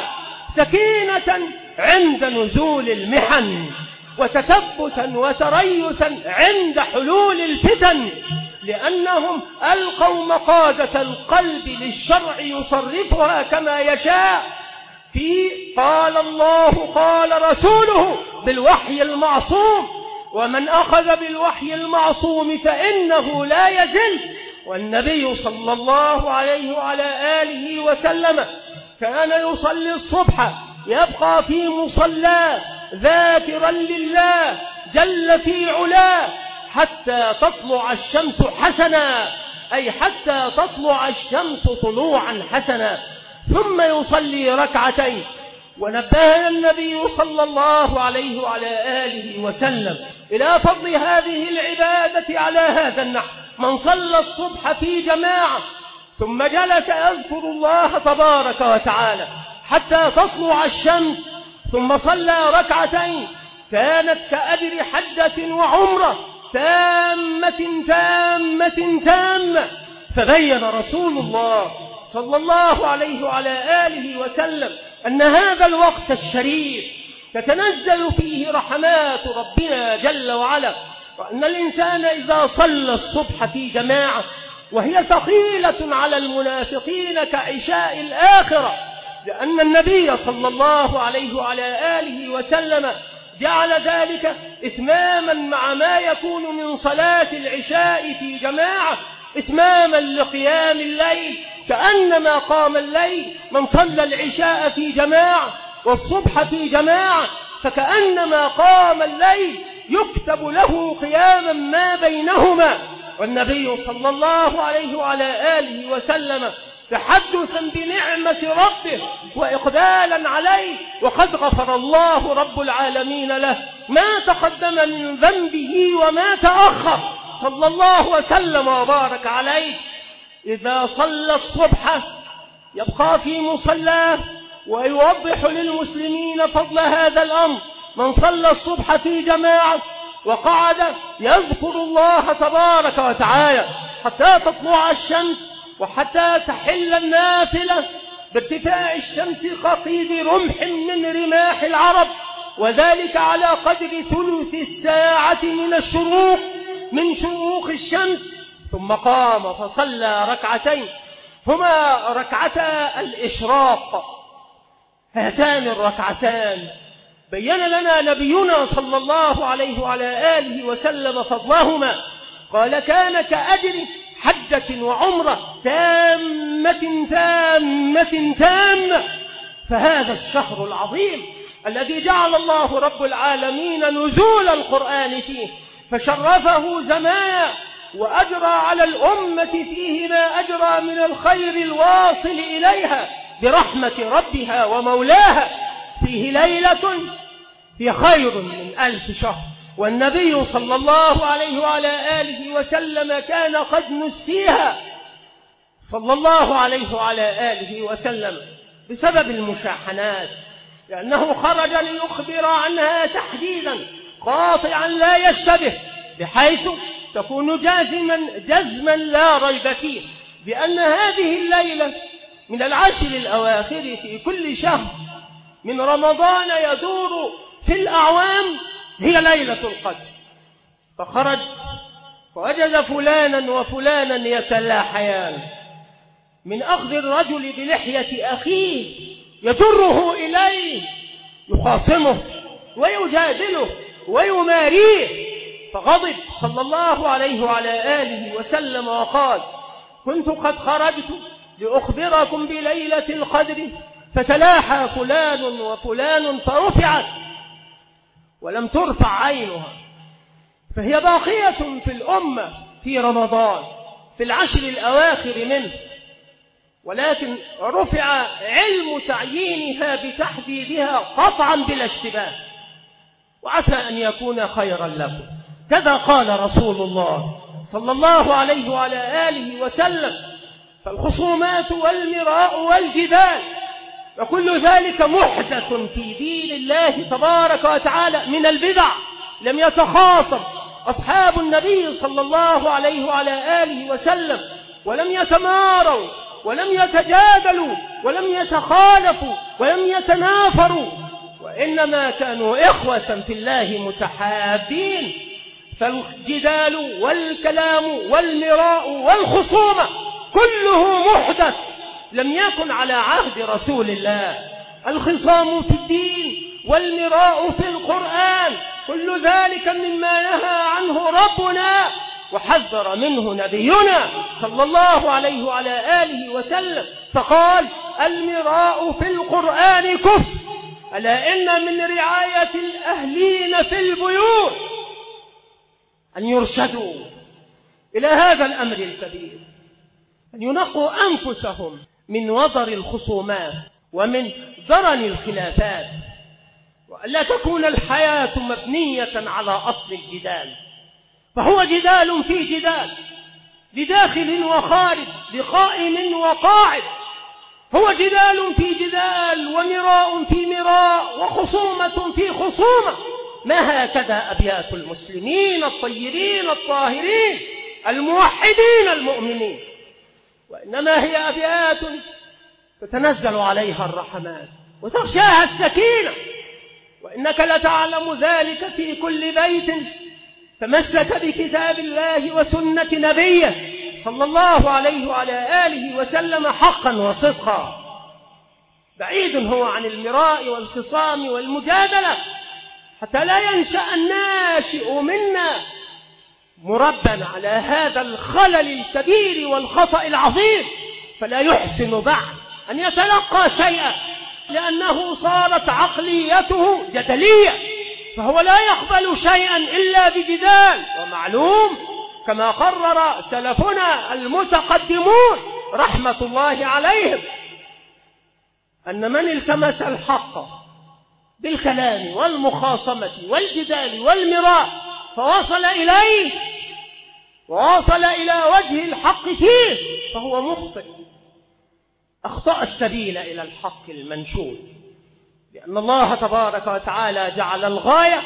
[SPEAKER 2] سكينة عند نزول المحن، وتثبتا وتريثا عند حلول الفتن، لأنهم ألقوا مقادة القلب للشرع يصرفها كما يشاء في قال الله قال رسوله بالوحي المعصوم. ومن أخذ بالوحي المعصوم فإنه لا يزل. والنبي صلى الله عليه وعلى آله وسلم كان يصلي الصبح يبقى في مصلاه ذاكرا لله جل في علاه حتى تطلع الشمس حسنا، أي حتى تطلع الشمس طلوعا حسنا، ثم يصلي ركعتين. ونبهنا النبي صلى الله عليه وعلى آله وسلم إلى فضل هذه العبادة على هذا النحو. من صلى الصبح في جماعة ثم جلس يذكر الله تبارك وتعالى حتى تطلع الشمس ثم صلى ركعتين كانت كأجر حجة وعمرة تامة تامة تامة. فبين رسول الله صلى الله عليه وعلى آله وسلم أن هذا الوقت الشريف تتنزل فيه رحمات ربنا جل وعلا، وأن الإنسان إذا صلى الصبح في جماعة وهي ثقيلة على المنافقين كعشاء الآخرة، لأن النبي صلى الله عليه وعلى آله وسلم جعل ذلك إتماما مع ما يكون من صلاة العشاء في جماعة، إتماما لقيام الليل، كأنما قام الليل. من صلى العشاء في جماعة والصبح في جماعة فكأنما قام الليل، يكتب له قياما ما بينهما. والنبي صلى الله عليه وعلى آله وسلم تحدثا بنعمة ربه وإقبالا عليه، وقد غفر الله رب العالمين له ما تقدم من ذنبه وما تأخر، صلى الله وسلم وبارك عليه. إذا صلى الصبح يبقى في مصلاه ويوضح للمسلمين فضل هذا الأمر. من صلى الصبح في جماعة وقعد يذكر الله تبارك وتعالى حتى تطلع الشمس وحتى تحل النافلة بارتفاع الشمس كقيد رمح من رماح العرب، وذلك على قدر ثلث الساعة من الشروق، من شروق الشمس، ثم قام فصلى ركعتين هما ركعتا الإشراق. هاتان الركعتان بين لنا نبينا صلى الله عليه وعلى آله وسلم فضلهما، قال كان كأجر حجة وعمرة تامة تامة تامة. فهذا الشهر العظيم الذي جعل الله رب العالمين نزول القرآن فيه فشرفه زمانا وأجرى على الأمة فيه ما أجرى من الخير الواصل إليها برحمة ربها ومولاها، فيه ليلة هي خير من ألف شهر. والنبي صلى الله عليه وعلى آله وسلم كان قد نسيها صلى الله عليه وعلى آله وسلم بسبب المشاحنات، لأنه خرج ليخبر عنها تحديدا قاطعا لا يشتبه، بحيث تكون جازما جزما لا ريب فيه بأن هذه الليلة من العشر الأواخر في كل شهر من رمضان يدور في الأعوام هي ليلة القدر. فخرج فوجد فلانا وفلانا يتلاحيان من أخذ الرجل بلحية أخيه يجره إليه يخاصمه ويجادله ويماريه، فغضب صلى الله عليه وعلى آله وسلم وقال كنت قد خرجت لأخبركم بليلة القدر فتلاحى فلان وفلان فرفعت ولم ترفع عينها، فهي باقية في الأمة في رمضان في العشر الأواخر منه، ولكن رفع علم تعيينها بتحديدها قطعا بلا اشتباه، وعسى أن يكون خيرا لكم. كذا قال رسول الله صلى الله عليه وعلى آله وسلم: فالخصومات والمراء والجدال وكل ذلك محدث في دين الله تبارك وتعالى من البدع. لم يتخاصم أصحاب النبي صلى الله عليه وعلى آله وسلم، ولم يتماروا ولم يتجادلوا ولم يتخالفوا ولم يتنافروا، وإنما كانوا إخوة في الله متحابين. فالجدال والكلام والمراء والخصومة كله محدث لم يكن على عهد رسول الله. الخصام في الدين والمراء في القرآن كل ذلك مما نهى عنه ربنا وحذر منه نبينا صلى الله عليه وعلى آله وسلم، فقال: المراء في القرآن كفر، ألا إن من رعاية الأهلين في البيوت أن يرشدوا إلى هذا الأمر الكبير، أن ينقوا أنفسهم من وضر الخصومات ومن درن الخلافات، وألا تكون الحياة مبنية على أصل الجدال، فهو جدال في جدال لداخل وخارج لقائم وقاعد، هو جدال في جدال ومراء في مراء وخصومة في خصومة. ما هكذا أبيات المسلمين الطيبين الطاهرين الموحدين المؤمنين، وإنما هي أبيات تتنزل عليها الرحمات وتغشاها السكينة. وإنك لتعلم ذلك في كل بيت تمسك بكتاب الله وسنة نبيه صلى الله عليه وعلى آله وسلم حقا وصدقا. بعيد هو عن المراء والخصام والمجادلة، حتى لا ينشأ الناشئ منا مربا على هذا الخلل الكبير والخطأ العظيم، فلا يحسن بعد أن يتلقى شيئا، لأنه صارت عقليته جدلية، فهو لا يقبل شيئا إلا بجدال. ومعلوم كما قرر سلفنا المتقدمون رحمة الله عليهم أن من التمس الحق بالكلام والمخاصمة والجدال والمراء فوصل إليه ووصل إلى وجه الحق فيه فهو مخطئ، أخطأ السبيل إلى الحق المنشود، لأن الله تبارك وتعالى جعل الغاية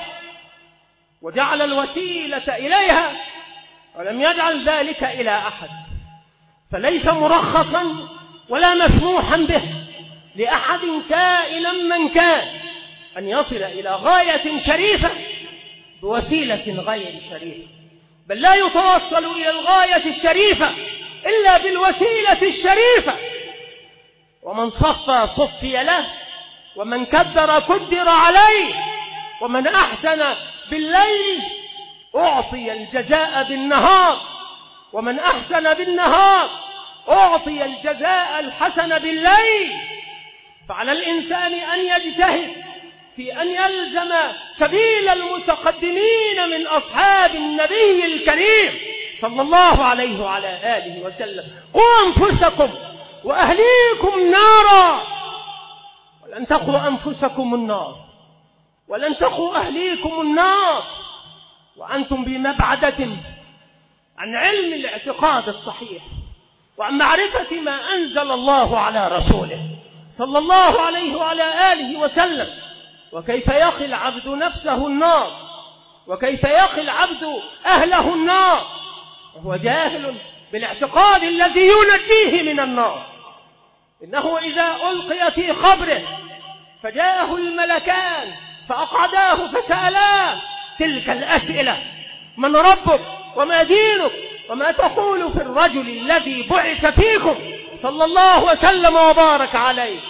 [SPEAKER 2] وجعل الوسيلة إليها ولم يجعل ذلك إلى أحد، فليس مرخصا ولا مسموحا به لأحد كائنا من كان أن يصل إلى غاية شريفة بوسيلة غير شريفة. بل لا يتوصل إلى الغاية الشريفة إلا بالوسيلة الشريفة. ومن صفى صفي له، ومن كدر كدر عليه، ومن أحسن بالليل أعطي الجزاء بالنهار، ومن أحسن بالنهار أعطي الجزاء الحسن بالليل. فعلى الإنسان أن يجتهد في أن يلزم سبيل المتقدمين من أصحاب النبي الكريم صلى الله عليه وعلى آله وسلم. قوا أنفسكم وأهليكم نارا، ولن تقوا أنفسكم النار ولن تقوا أهليكم النار وأنتم بمبعدة عن علم الاعتقاد الصحيح وعن معرفة ما أنزل الله على رسوله صلى الله عليه وعلى آله وسلم. وكيف يقي العبد نفسه النار، وكيف يقي العبد أهله النار وهو جاهل بالاعتقاد الذي ينجيه من النار. إنه إذا ألقي في قبره فجاءه الملكان فأقعداه فسألاه تلك الأسئلة: من ربك وما دينك وما تقول في الرجل الذي بعث فيكم صلى الله وسلم وبارك عليه.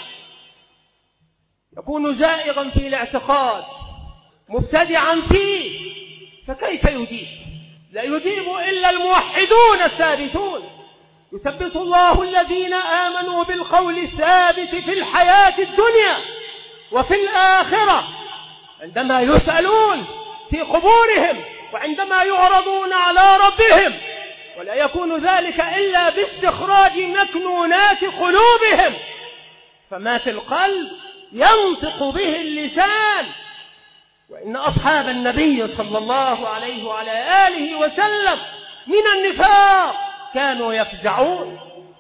[SPEAKER 2] يكون زائغا في الاعتقاد مبتدعا فيه، فكيف يجيب؟ لا يجيب إلا الموحدون الثابتون. يثبت الله الذين آمنوا بالقول الثابت في الحياة الدنيا وفي الآخرة عندما يسألون في قبورهم وعندما يعرضون على ربهم، ولا يكون ذلك إلا باستخراج مكنونات قلوبهم، فما في القلب ينطق به اللسان. وإن أصحاب النبي صلى الله عليه وعلى آله وسلم من النفاق كانوا يفزعون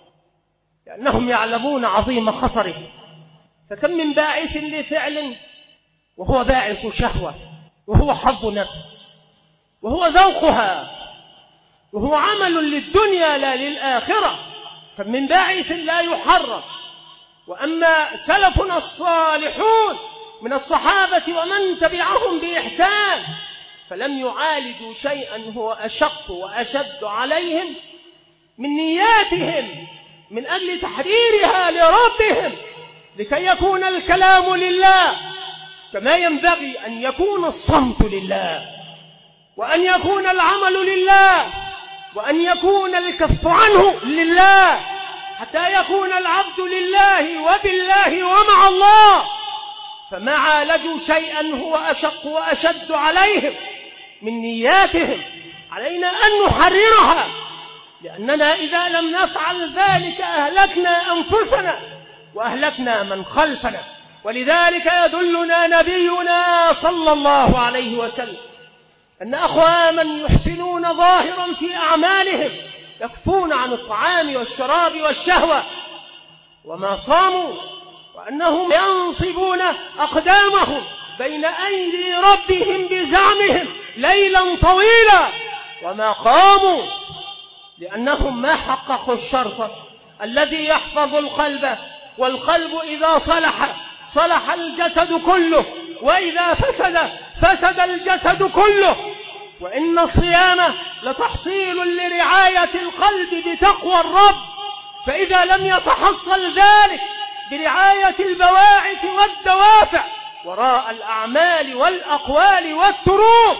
[SPEAKER 2] لأنهم يعلمون عظيم خطره. فكم من باعث لفعل وهو باعث شهوة، وهو حظ نفس، وهو ذوقها، وهو عمل للدنيا لا للآخرة. كم من باعث لا يحرم. وأما سلفنا الصالحون من الصحابة ومن تبعهم بإحسان فلم يعالجوا شيئا هو أشق وأشد عليهم من نياتهم من أجل تحريرها لربهم، لكي يكون الكلام لله كما ينبغي أن يكون الصمت لله، وأن يكون العمل لله، وأن يكون الكف عنه لله، حتى يكون العبد لله وبالله ومع الله. فما عالجوا شيئا هو أشق وأشد عليهم من نياتهم. علينا أن نحررها، لأننا إذا لم نفعل ذلك أهلكنا أنفسنا وأهلكنا من خلفنا. ولذلك يدلنا نبينا صلى الله عليه وسلم أن أقواما يحسنون ظاهرا في أعمالهم يكفون عن الطعام والشراب والشهوة وما صاموا، وأنهم ينصبون أقدامهم بين أيدي ربهم بزعمهم ليلا طويلا وما قاموا، لأنهم ما حققوا الشرط الذي يحفظ القلب. والقلب إذا صلح صلح الجسد كله، وإذا فسد فسد الجسد كله. وإن الصيام لتحصيل لرعاية القلب بتقوى الرب، فإذا لم يتحصل ذلك برعاية البواعث والدوافع وراء الأعمال والأقوال والتروب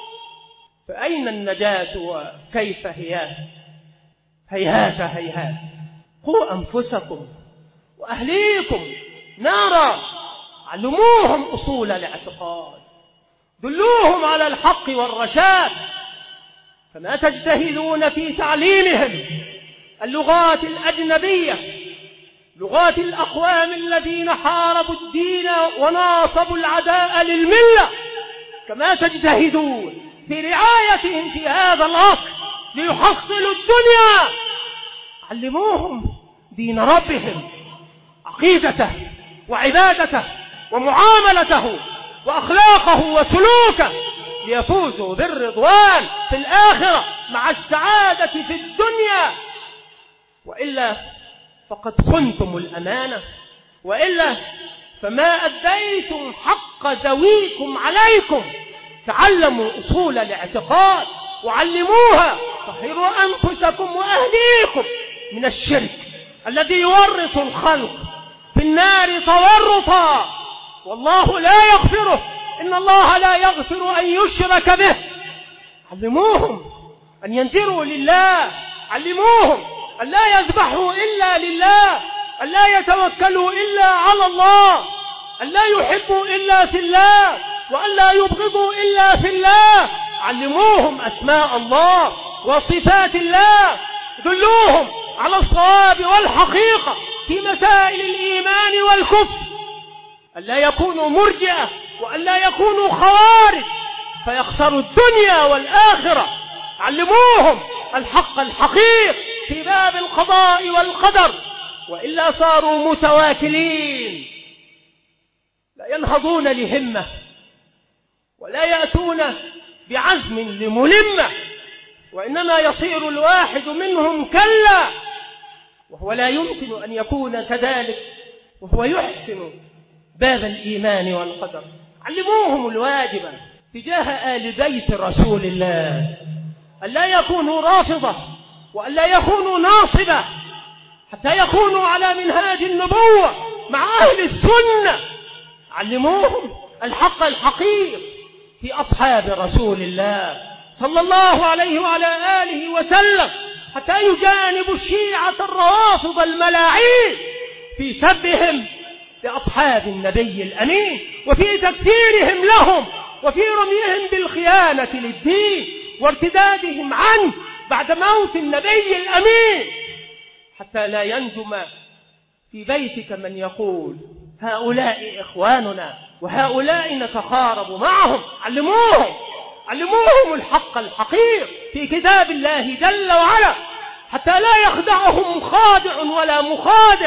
[SPEAKER 2] فأين النجاة وكيف هي؟ هيهات هيهات. قوا أنفسكم وأهليكم نارا، علموهم أصول الاعتقاد، دلوهم على الحق والرشاد. فما تجتهدون في تعليمهم اللغات الأجنبية، لغات الأقوام الذين حاربوا الدين وناصبوا العداء للملة، كما تجتهدون في رعايتهم في هذا العصر ليحصلوا الدنيا. علموهم دين ربهم، عقيدته وعبادته ومعاملته وأخلاقه وسلوكه، ليفوزوا بالرضوان في الآخرة مع السعادة في الدنيا. وإلا فقد خنتم الأمانة، وإلا فما أديتم حق ذويكم عليكم. تعلموا أصول الاعتقاد، وعلموها. طهروا أنفسكم وأهليكم من الشرك الذي يورط الخلق في النار تورطا، والله لا يغفره، إن الله لا يغفر أن يشرك به. علموهم أن ينذروا لله، علموهم أن لا يذبحوا إلا لله، أن لا يتوكلوا إلا على الله، أن لا يحبوا إلا في الله، وأن لا يبغضوا إلا في الله. علموهم أسماء الله وصفات الله، دلوهم على الصواب والحقيقة في مسائل الإيمان والكفر، أن لا يكونوا مرجئة وأن لا يكونوا خوارج فيخسروا الدنيا والآخرة. علموهم الحق الحقيق في باب القضاء والقدر، وإلا صاروا متواكلين لا ينهضون لهمة ولا يأتون بعزم لملمة، وإنما يصير الواحد منهم كلا، وهو لا يمكن أن يكون كذلك وهو يحسن باب الإيمان والقدر. علموهم الواجب تجاه آل بيت رسول الله، أن لا يكونوا رافضة وأن لا يكونوا ناصبة، حتى يكونوا على منهاج النبوة مع أهل السنة. علموهم الحق الحقيق في أصحاب رسول الله صلى الله عليه وعلى آله وسلم، حتى يجانبوا الشيعة الروافض الملاعين في سبهم لأصحاب النبي الأمين، وفي تكفيرهم لهم، وفي رميهم بالخيانة للدين وارتدادهم عنه بعد موت النبي الأمين، حتى لا ينجم في بيتك من يقول هؤلاء إخواننا وهؤلاء نتقارب معهم. علموهم علموهم الحق الحقيق في كتاب الله جل وعلا، حتى لا يخدعهم خادع ولا مخادع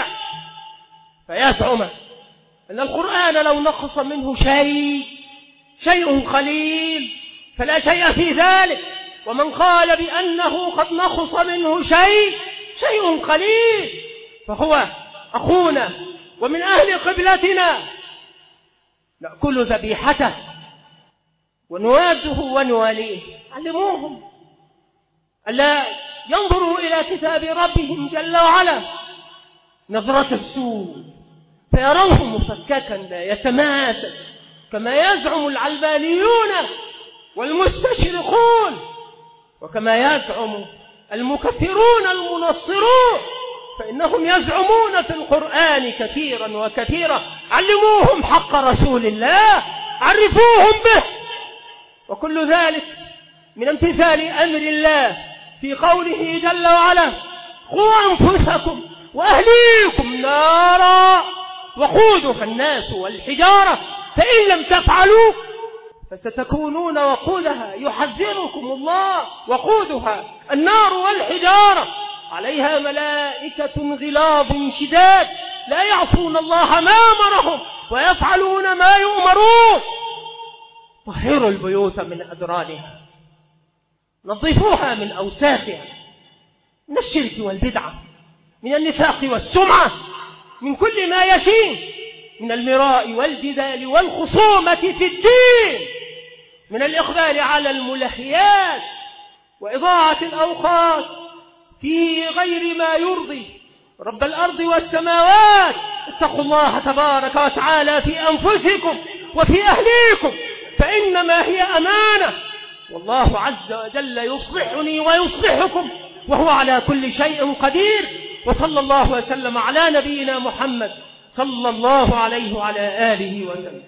[SPEAKER 2] فيزعم أن القرآن لو نقص منه شيء شيء قليل فلا شيء في ذلك، ومن قال بأنه قد نقص منه شيء شيء قليل فهو أخونا ومن أهل قبلتنا، نأكل ذبيحته ونواده ونواليه. علموهم ألا ينظروا إلى كتاب ربهم جل وعلا نظرة السوء فيروه مفككا لا يتماسك كما يزعم العلبانيون والمستشرقون، وكما يزعم المكفرون المنصرون، فإنهم يزعمون في القرآن كثيرا وكثيرا. علموهم حق رسول الله، عرفوهم به، وكل ذلك من امتثال أمر الله في قوله جل وعلا قوا أنفسكم وأهليكم نارا وقودها الناس والحجارة فإن لم تفعلوا فستكونون وقودها، يحذركم الله، وقودها النار والحجارة عليها ملائكة غلاظ شداد لا يعصون الله ما أمرهم ويفعلون ما يؤمرون. طهروا البيوت من أدرانها، نظفوها من أوساخها، من الشرك والبدعة، من النفاق والسمعة، من كل ما يشين، من المراء والجدال والخصومة في الدين، من الإقبال على الملهيات وإضاعة الأوقات في غير ما يرضي رب الأرض والسماوات. اتقوا الله تبارك وتعالى في أنفسكم وفي أهليكم، فإنما هي أمانة، والله عز وجل يصلحني ويصلحكم وهو على كل شيء قدير. وصلى الله وسلم على نبينا محمد صلى الله عليه وعلى آله وسلم.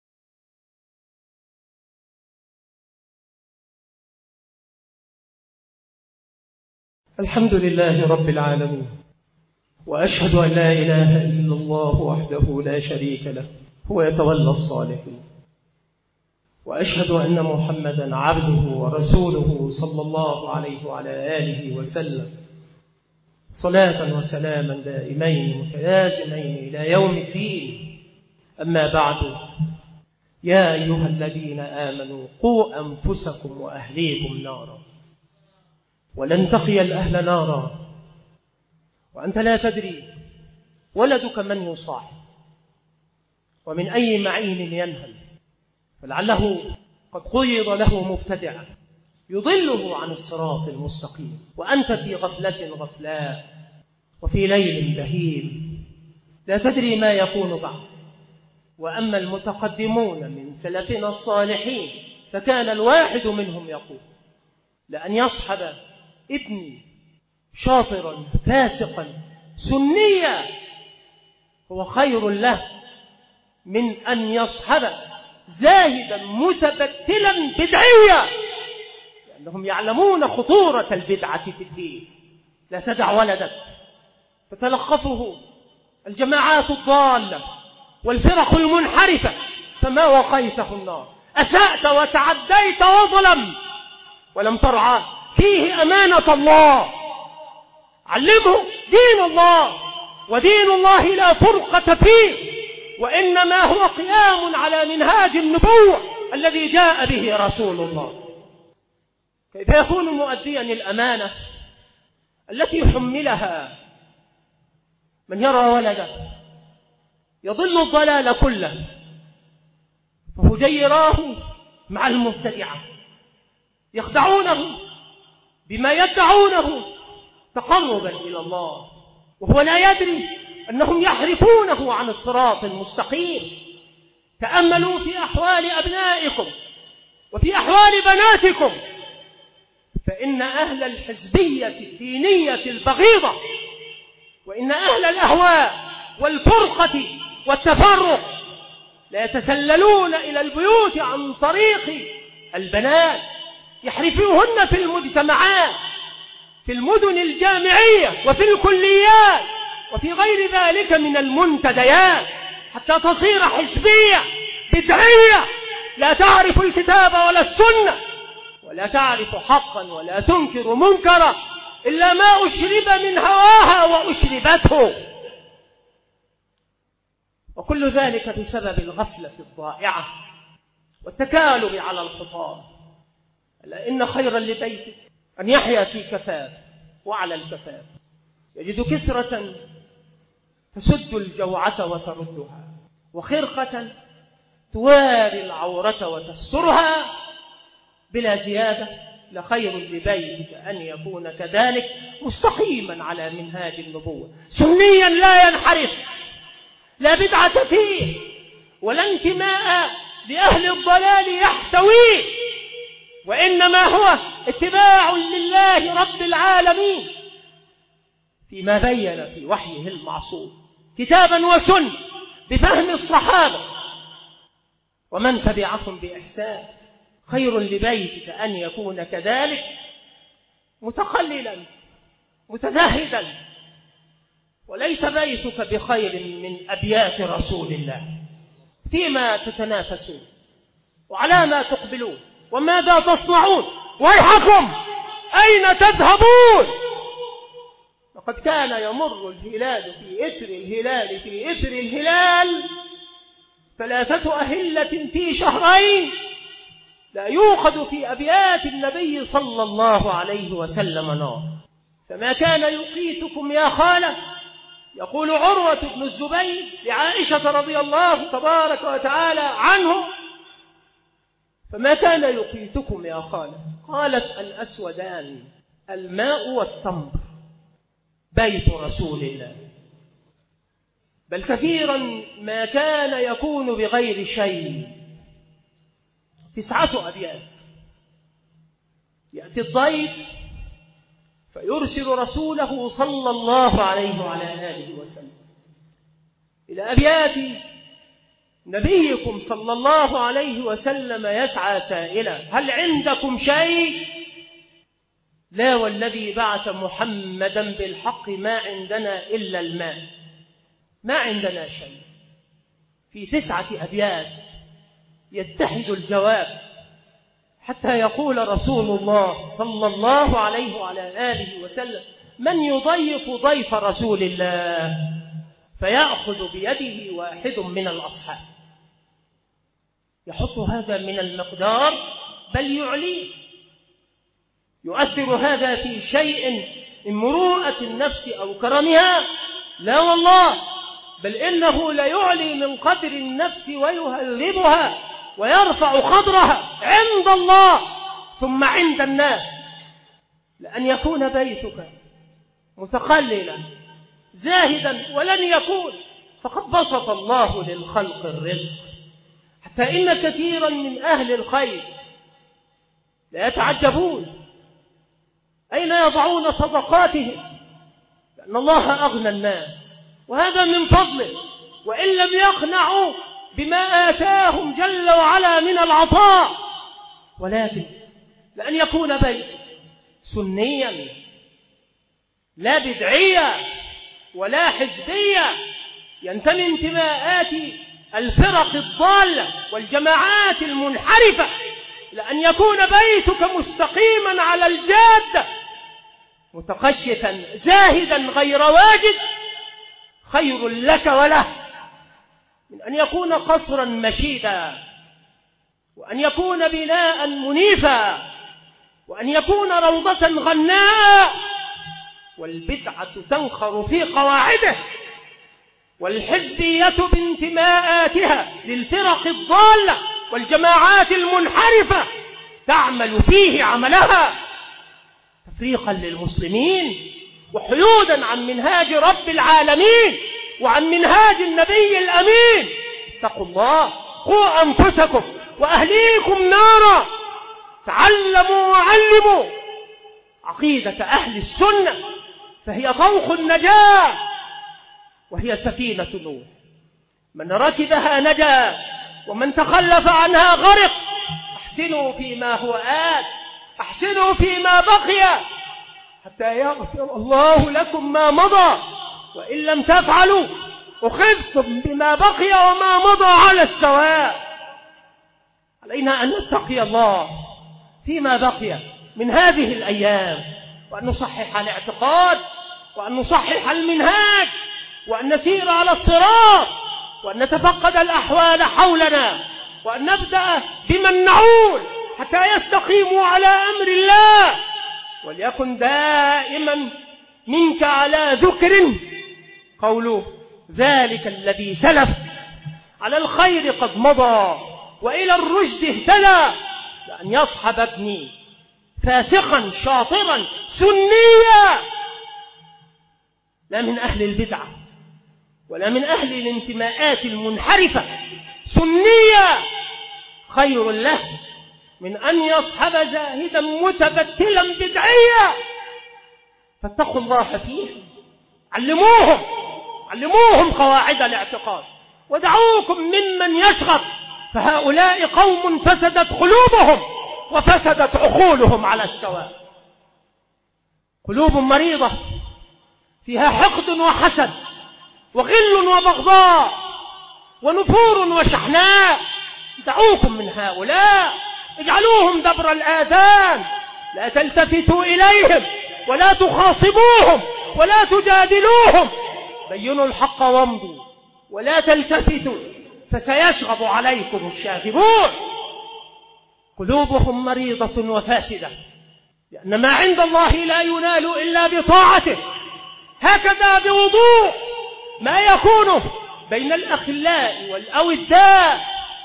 [SPEAKER 1] الحمد لله رب العالمين، وأشهد أن لا إله إلا الله وحده لا شريك له هو يتولى الصالحين، وأشهد أن محمدا عبده ورسوله صلى الله عليه وعلى آله وسلم، صلاة وسلاما دائمين متلازمين إلى يوم الدين. أما بعد، يا أيها الذين آمنوا قوا أنفسكم وأهليكم نارا، ولن تقي الأهل نارا وأنت لا تدري ولدك من يصاحب ومن أي معين ينهل، فلعله قد قيض له مبتدعا
[SPEAKER 2] يضله عن الصراط المستقيم، وأنت في غفلة غفلاء وفي ليل بهيم لا تدري ما يكون بعد. وأما المتقدمون من سلفنا الصالحين فكان الواحد منهم يقول: لأن يصحب ابني شاطرا فاسقا سنيا هو خير له من أن يصحب زاهدا متبتلا بدعيا، لأنهم يعلمون خطورة البدعة في الدين. لا تدع ولدك تتلقفه الجماعات الضالة والفرق المنحرفة فما وقيته النار. أسأت وتعديت وظلم ولم ترعى فيه أمانة الله. علمه دين الله، ودين الله لا فرقة فيه، وإنما هو قيام على منهاج النبوة الذي جاء به رسول الله. كيف يكون مؤديا الأمانة التي حملها من يرى ولده يضل الضلال كله فهجيراه مع المبتدعة يخدعونه بما يدعونه تقربا إلى الله، وهو لا يدري أنهم يحرفونه عن الصراط المستقيم. تأملوا في أحوال أبنائكم وفي أحوال بناتكم، فإن أهل الحزبية الدينية البغيضة وإن أهل الأهواء والفرقة والتفرق لا يتسللون إلى البيوت عن طريق البنات، يحرفوهن في المجتمعات، في المدن الجامعية وفي الكليات وفي غير ذلك من المنتديات، حتى تصير حزبية بدعية لا تعرف الكتاب ولا السنة، ولا تعرف حقا ولا تنكر منكرا إلا ما أشرب من هواها وأشربته. وكل ذلك بسبب الغفلة الضائعة والتكالب على الخطاب. ألا إن خيرا لبيتك أن يحيا في كفاف، وعلى الكفاف يجد كسرة تسد الجوعة وتردها، وخرقة تواري العورة وتسترها بلا زيادة. لخير لبيتك أن يكون كذلك، مستقيما على منهاج النبوة، سنيا لا ينحرف، لا بدعة فيه ولا انتماء لأهل الضلال يحتويه، وإنما هو اتباع لله رب العالمين فيما بين في وحيه المعصوم كتابا وسنة بفهم الصحابة ومن تبعهم بإحسان. خير لبيتك أن يكون كذلك، متقللا متزاهدا، وليس بيتك بخير من أبيات رسول الله. فيما تتنافسون وعلى ما تقبلون وماذا تصنعون؟ ويحكم أين تذهبون؟ لقد كان يمر الهلال في إثر الهلال في إثر الهلال ثلاثة أهلة في شهرين لا يوقد في أبيات النبي صلى الله عليه وسلم نار. فما كان يقيتكم يا خالة، يقول عروة بن الزبير لعائشة رضي الله تبارك وتعالى عنه، فما كان يقيتكم يا خالة؟ قالت: الأسودان الماء والتمر بيت رسول الله. بل كثيرا ما كان يكون بغير شيء. تسعة أبيات. يأتي الضيف فيرسل رسوله صلى الله عليه وعلى آله وسلم إلى أبيات نبيكم صلى الله عليه وسلم، يسعى سائلا: هل عندكم شيء؟ لا والذي بعث محمدا بالحق ما عندنا إلا الماء، ما عندنا شيء. في تسعة أبيات يتحد الجواب حتى يقول رسول الله صلى الله عليه وعلى آله وسلم: من يضيف ضيف رسول الله؟ فيأخذ بيده واحد من الأصحاب يحط هذا من المقدار بل يعليه. يؤثر هذا في شيء من مروءة النفس أو كرمها؟ لا والله، بل إنه ليعلي من قدر النفس ويهذبها ويرفع قدرها عند الله ثم عند الناس، لأن يكون بيتك متقللا زاهدا ولن يكون، فقد بسط الله للخلق الرزق، حتى إن كثيرا من أهل الخير لا يتعجبون أين يضعون صدقاتهم، لأن الله أغنى الناس وهذا من فضله، وإن لم يقنعوا بما آتاهم جل وعلا من العطاء، ولكن لأن يكون بيت سنيا لا بدعية ولا حزبية ينتمي انتماءات الفرق الضالة والجماعات المنحرفة، لأن يكون بيتك مستقيما على الجادة متقشفا زاهدا غير واجد خير لك وله من أن يكون قصرا مشيدا، وأن يكون بناء منيفا، وأن يكون روضة غناء، والبدعة تنخر في قواعده، والحزبية بانتماءاتها للفرق الضالة والجماعات المنحرفة تعمل فيه عملها تفريقا للمسلمين وحيودا عن منهاج رب العالمين وعن منهاج النبي الأمين. اتقوا الله، قوا أنفسكم وأهليكم نارا، تعلموا وعلموا عقيدة أهل السنة، فهي طوق النجاة وهي سفينة نوح، من ركبها نجا ومن تخلف عنها غرق. أحسنوا فيما هو آت، أحسنوا فيما بقي حتى يغفر الله لكم ما مضى، وإن لم تفعلوا أخذتم بما بقي وما مضى على السواء. علينا أن نتقي الله فيما بقي من هذه الأيام، وأن نصحح الاعتقاد، وأن نصحح المنهاج، وأن نسير على الصراط، وأن نتفقد الأحوال حولنا، وأن نبدأ بمن نعول حتى يستقيموا على أمر الله، وليكن دائما منك على ذكر قوله ذلك الذي سلف، على الخير قد مضى وإلى الرشد اهتدى، لأن يصحب ابني فاسقا شاطرا سنيا لا من أهل البدعة ولا من أهل الانتماءات المنحرفة، سنيا خير له من أن يصحب زاهدا متبتلا بدعيا. فاتقوا الله فيهم، علموهم علموهم قواعد الاعتقاد، ودعوكم ممن يشغب، فهؤلاء قوم فسدت قلوبهم وفسدت عقولهم على السواء، قلوب مريضة فيها حقد وحسد وغل وبغضاء ونفور وشحناء. دعوكم من هؤلاء، اجعلوهم دبر الآذان، لا تلتفتوا إليهم ولا تخاصموهم ولا تجادلوهم، بينوا الحق وامضوا ولا تلتفتوا فسيشغب عليكم الشاغبون. قلوبهم مريضة وفاسدة، لأن ما عند الله لا ينال إلا بطاعته. هكذا بوضوح ما يكون بين الأخلاء والأوداء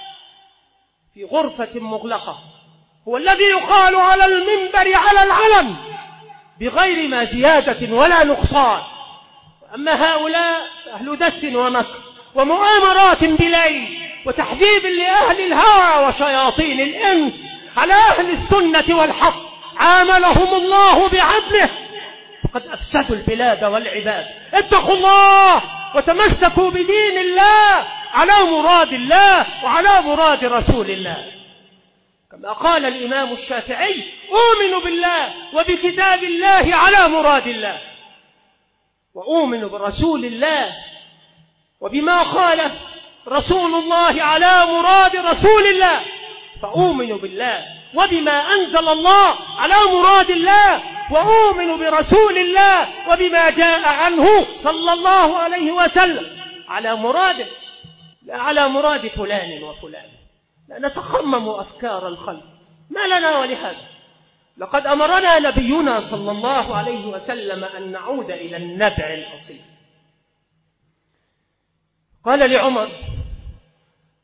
[SPEAKER 2] في غرفة مغلقة هو الذي يقال على المنبر على العلم بغير ما زيادة ولا نقصان. أما هؤلاء أهل دس ومكر ومؤامرات بليل وتحزيب لأهل الهوى وشياطين الإنس على أهل السنة والحق، عاملهم الله بعدله، فقد أفسدوا البلاد والعباد. اتقوا الله وتمسكوا بدين الله على مراد الله وعلى مراد رسول الله، كما قال الإمام الشافعي: أؤمن بالله وبكتاب الله على مراد الله، وأؤمن برسول الله وبما قال رسول الله على مراد رسول الله، فأؤمن بالله وبما أنزل الله على مراد الله، وأؤمن برسول الله وبما جاء عنه صلى الله عليه وسلم على مراده، لا على مراد فلان وفلان. لا نتخمم أفكار الخلق، ما لنا ولهذا. لقد أمرنا نبينا صلى الله عليه وسلم أن نعود إلى النبع الأصيل. قال لعمر: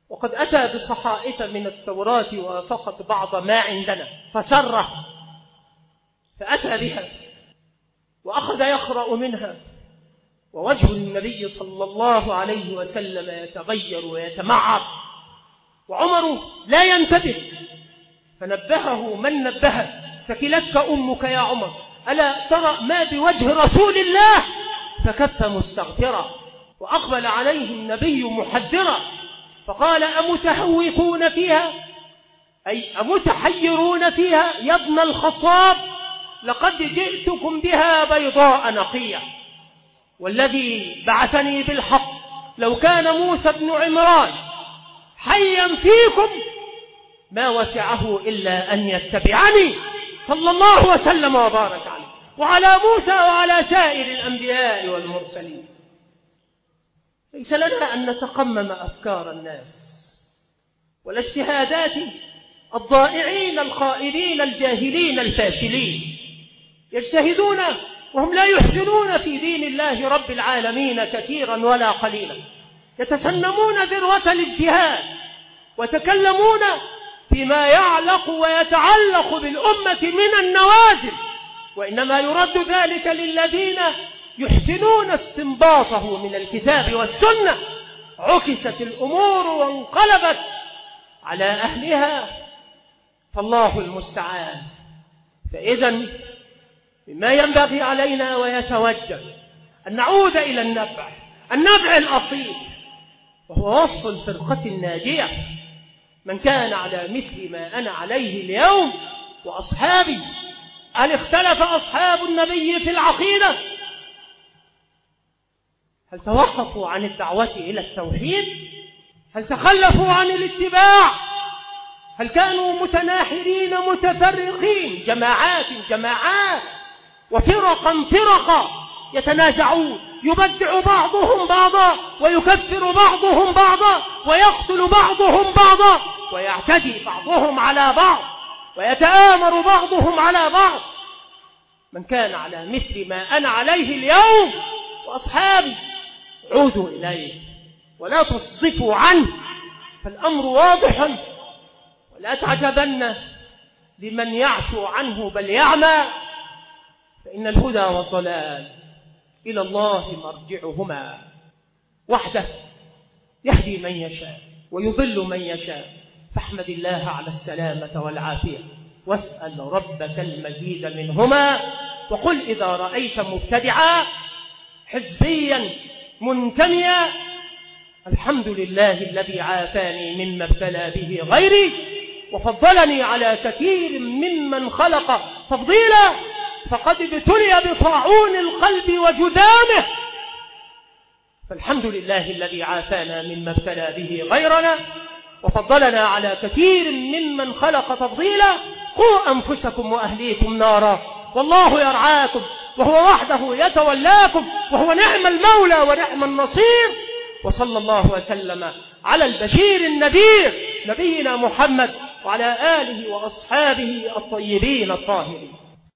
[SPEAKER 2] وقد أتى بصحائف من التوراة وافقت بعض ما عندنا فسره، فأتى بها وأخذ يقرأ منها، ووجه النبي صلى الله عليه وسلم يتغير ويتمعر، وعمر لا ينتبه، فنبهه من نبهه: ثكلتك أمك يا عمر، ألا ترى ما بوجه رسول الله؟ فكف مستغفرا، وأقبل عليه النبي محذرا فقال: أمتهوكون فيها، أي أمتحيرون فيها يا ابن الخطاب؟ لقد جئتكم بها بيضاء نقية، والذي بعثني بالحق لو كان موسى بن عمران حيا فيكم ما وسعه إلا أن يتبعني، صلى الله وسلم وبارك عليه وعلى موسى وعلى سائر الأنبياء والمرسلين. ليس لنا أن نتقمم أفكار الناس ولا اجتهادات الضائعين الخائبين الجاهلين الفاشلين، يجتهدون وهم لا يحسنون في دين الله رب العالمين كثيرا ولا قليلا، يتسنمون ذروة الاجتهاد وتكلمون فيما يعلق ويتعلق بالأمة من النوازل، وإنما يرد ذلك للذين يحسنون استنباطه من الكتاب والسنة. عكست الأمور وانقلبت على أهلها، فالله المستعان. فإذن مما ينبغي علينا ويتوجب أن نعود إلى النبع النبع الأصيل، وهو وصف الفرقة الناجية: من كان على مثل ما أنا عليه اليوم وأصحابي. هل اختلف أصحاب النبي في العقيدة؟ هل توقفوا عن الدعوة إلى التوحيد؟ هل تخلفوا عن الاتباع؟ هل كانوا متناحرين متفرقين، جماعات جماعات وفرقا فرقا يتنازعون، يبدع بعضهم بعضا ويكفر بعضهم بعضا ويقتل بعضهم بعضا ويعتدي بعضهم على بعض ويتآمر بعضهم على بعض؟ من كان على مثل ما أنا عليه اليوم وأصحابي عودوا إليه ولا تصدفوا عنه، فالأمر واضح، ولا تعجبن لمن يعشو عنه بل يعمى، فإن الهدى والضلال إلى الله مرجعهما وحده، يهدي من يشاء ويضل من يشاء، فاحمد الله على السلامة والعافية واسأل ربك المزيد منهما. وقل إذا رأيت مبتدعا حزبيا منتميا: الحمد لله الذي عافاني مما ابتلى به غيري وفضلني على كثير ممن خلق تفضيلا، فقد ابتلي بطاعون القلب وجذامه، فالحمد لله الذي عافانا مما ابتلى به غيرنا وفضلنا على كثير ممن خلق تفضيلا. قوا أنفسكم وأهليكم نارا والله يرعاكم وهو وحده يتولاكم وهو نعم المولى ونعم النصير. وصلى الله وسلم على البشير النذير نبينا محمد وعلى آله وأصحابه الطيبين الطاهرين.